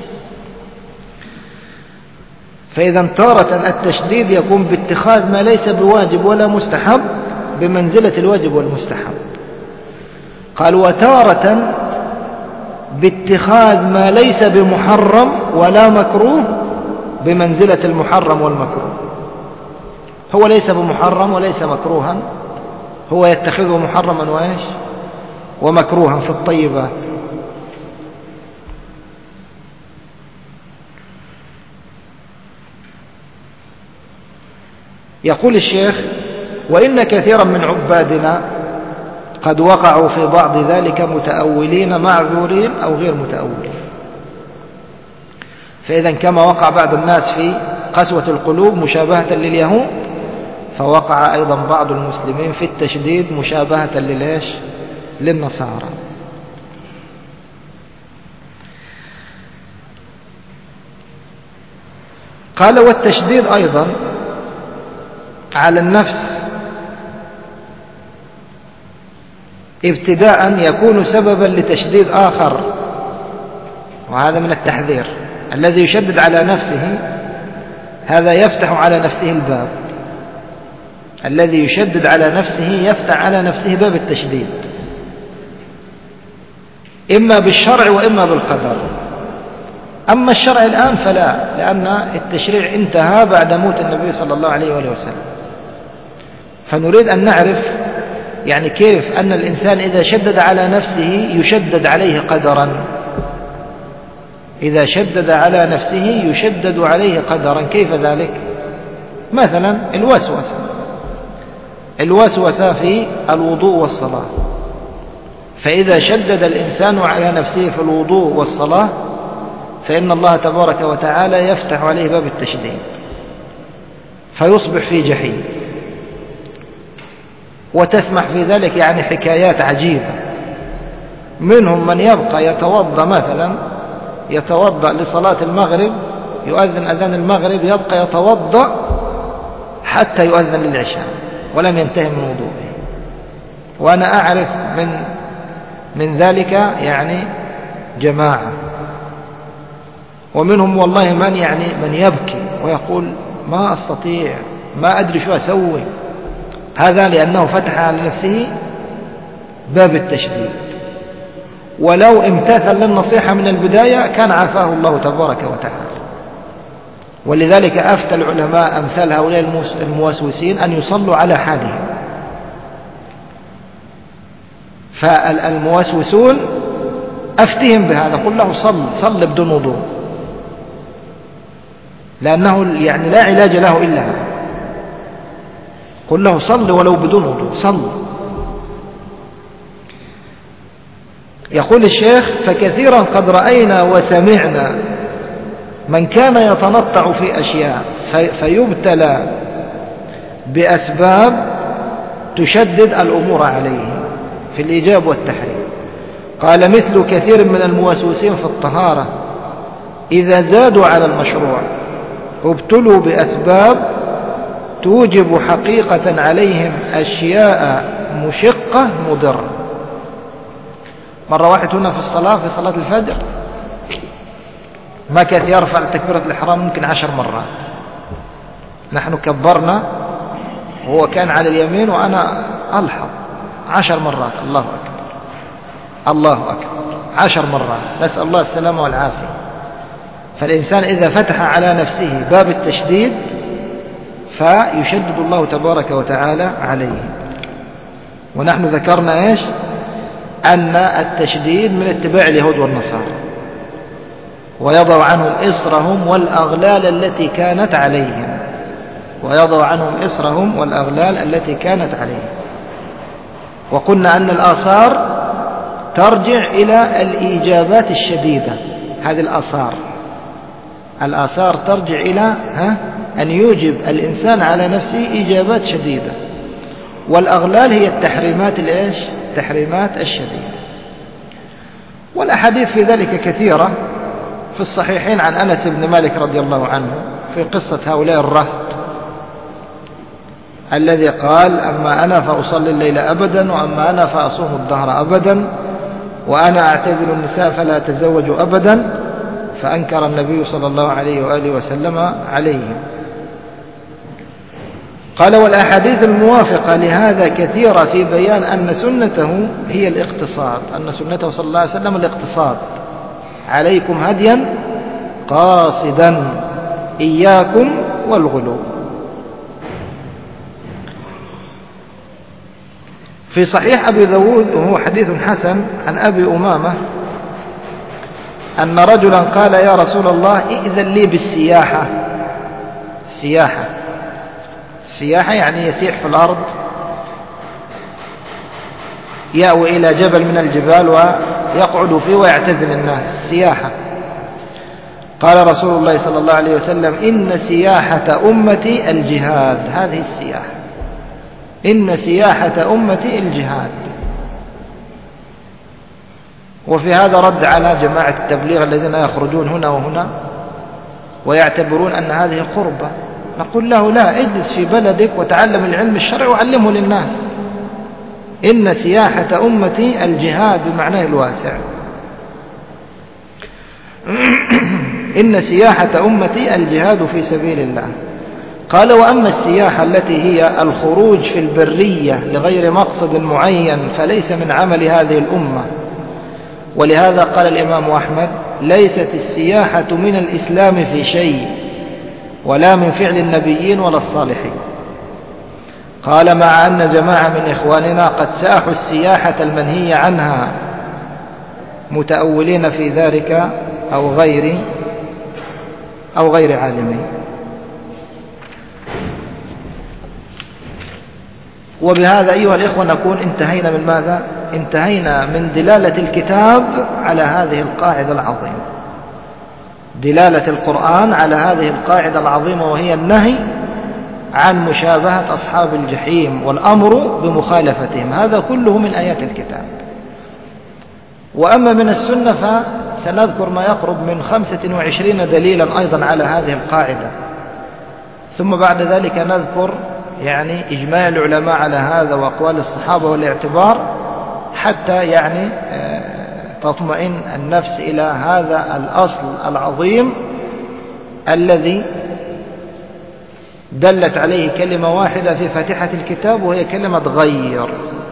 فإذا تارة التشديد يكون باتخاذ ما ليس بواجب ولا مستحب بمنزلة الواجب والمستحب. قال وتارة باتخاذ ما ليس بمحرم ولا مكروه بمنزلة المحرم والمكروه. هو ليس بمحرم وليس مكروها، هو يتخذه محرما وإيش ومكروها في الطيبات. يقول الشيخ وإن كثيرا من عبادنا قد وقعوا في بعض ذلك متأولين معذورين أو غير متأولين. فإذا كما وقع بعض الناس في قسوة القلوب مشابهة لليهود، فوقع أيضا بعض المسلمين في التشديد مشابهة لليش للنصارى. قال والتشديد أيضا على النفس ابتداء يكون سببا لتشديد آخر، وهذا من التحذير. الذي يشدد على نفسه هذا يفتح على نفسه الباب، الذي يشدد على نفسه يفتح على نفسه باب التشديد، إما بالشرع وإما بالقدر. أما الشرع الآن فلا، لأن التشريع انتهى بعد موت النبي صلى الله عليه وآله وسلم. فنريد أن نعرف يعني كيف أن الإنسان إذا شدد على نفسه يشدد عليه قدرا، إذا شدد على نفسه يشدد عليه قدرا. كيف ذلك؟ مثلا الوسوسة، الوسوسة في الوضوء والصلاة، فإذا شدد الإنسان على نفسه في الوضوء والصلاة فإن الله تبارك وتعالى يفتح عليه باب التشديد فيصبح في جحيم. وتسمح في ذلك يعني حكايات عجيبة، منهم من يبقى يتوضأ مثلا، يتوضأ لصلاة المغرب، يؤذن أذان المغرب، يبقى يتوضأ حتى يؤذن للعشاء ولم ينتهي من وضوءه. وأنا أعرف من من ذلك يعني جماعة. ومنهم والله من يعني من يبكي ويقول ما أستطيع، ما أدري شو أسوي. هذا لأنه فتح على نفسه باب التشديد، ولو امتثل للنصيحة من البداية كان عافاه الله تبارك وتعالى. ولذلك أفتى العلماء أمثال هؤلاء الموسوسين أن يصلوا على حالهم. فالموسوسون أفتهم بهذا، قل له صل صل بدون وضوء، لأنه يعني لا علاج له إلا هذا. قل له صل ولو بدون وضوء، صل. يقول الشيخ فكثيرا قد رأينا وسمعنا من كان يتنطع في أشياء فيبتلى بأسباب تشدد الأمور عليه في الإيجاب والتحريم. قال مثل كثير من الموسوسين في الطهارة إذا زادوا على المشروع ابتلوا بأسباب توجب حقيقة عليهم أشياء مشقة مضرة. مرة واحد هنا في الصلاة، في صلاة الفجر، ما كان يرفع تكبيرة الإحرام ممكن عشر مرات. نحن كبرنا وهو كان على اليمين وأنا ألحظ عشر مرات، الله أكبر الله أكبر، عشر مرات، نسأل الله السلامة والعافية. فالإنسان إذا فتح على نفسه باب التشديد فيشدد الله تبارك وتعالى عليه. ونحن ذكرنا إيش؟ أن التشديد من اتباع اليهود والنصارى، ويضع عنهم إصرهم والأغلال التي كانت عليهم، ويضع عنهم إصرهم والأغلال التي كانت عليهم. وقلنا أن الآثار ترجع إلى الإيجابات الشديدة. هذه الآثار الآثار ترجع إلى ها أن يوجب الإنسان على نفسه إيجابات شديدة، والأغلال هي التحريمات الإيش؟ التحريمات الشديدة. والأحاديث في ذلك كثيرة في الصحيحين عن أنس بن مالك رضي الله عنه في قصة هؤلاء الرهط الذي قال أما أنا فأصلي الليل أبدا، وأما أنا فأصوم الدهر أبدا، وأنا أعتزل النساء فلا أتزوج أبدا، فأنكر النبي صلى الله عليه وآله وسلم عليهم. قال والأحاديث الموافقة لهذا كثيرة في بيان أن سنته هي الاقتصاد، أن سنته صلى الله عليه وسلم الاقتصاد. عليكم هديا قاصدا إياكم والغلو. في صحيح أبي داود وهو حديث حسن عن أبي أمامة أن رجلا قال يا رسول الله ائذن لي بالسياحة. السياحة السياحة يعني يسيح في الأرض، يأوي إلى جبل من الجبال ويقعد فيه ويعتزل الناس، سياحة. قال رسول الله صلى الله عليه وسلم إن سياحة أمتي الجهاد. هذه السياحة، إن سياحة أمتي الجهاد. وفي هذا رد على جماعة التبليغ الذين يخرجون هنا وهنا ويعتبرون أن هذه قربة. نقول له لا، اجلس في بلدك وتعلم العلم الشرعي وعلمه للناس. إن سياحة أمتي الجهاد بمعناه الواسع. إن سياحة أمتي الجهاد في سبيل الله. قال وأما السياحة التي هي الخروج في البرية لغير مقصد معين فليس من عمل هذه الأمة. ولهذا قال الإمام أحمد ليست السياحة من الإسلام في شيء ولا من فعل النبيين ولا الصالحين. قال مع أن جماعة من إخواننا قد ساحوا السياحة المنهية عنها متأولين في ذلك أو غير أو غير عالمين. وبهذا أيها الإخوة نكون انتهينا من ماذا؟ انتهينا من دلالة الكتاب على هذه القاعدة العظيمة، دلالة القرآن على هذه القاعدة العظيمة، وهي النهي عن مشابهة أصحاب الجحيم والأمر بمخالفتهم. هذا كله من آيات الكتاب. وأما من السنة فسنذكر ما يقرب من خمسة وعشرين دليلا أيضا على هذه القاعدة، ثم بعد ذلك نذكر يعني إجماع العلماء على هذا وأقوال الصحابة والاعتبار، حتى يعني تطمئن النفس إلى هذا الأصل العظيم الذي دلت عليه كلمة واحدة في فاتحة الكتاب، وهي كلمة غير،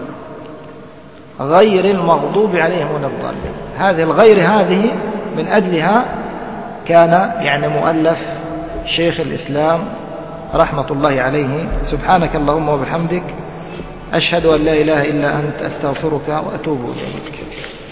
غير المغضوب عليهم ولا الضالين. هذه الغير هذه من أجلها كان يعني مؤلف شيخ الإسلام رحمة الله عليه. سبحانك اللهم وبحمدك، أشهد أن لا إله إلا أنت، أستغفرك وأتوب إليك.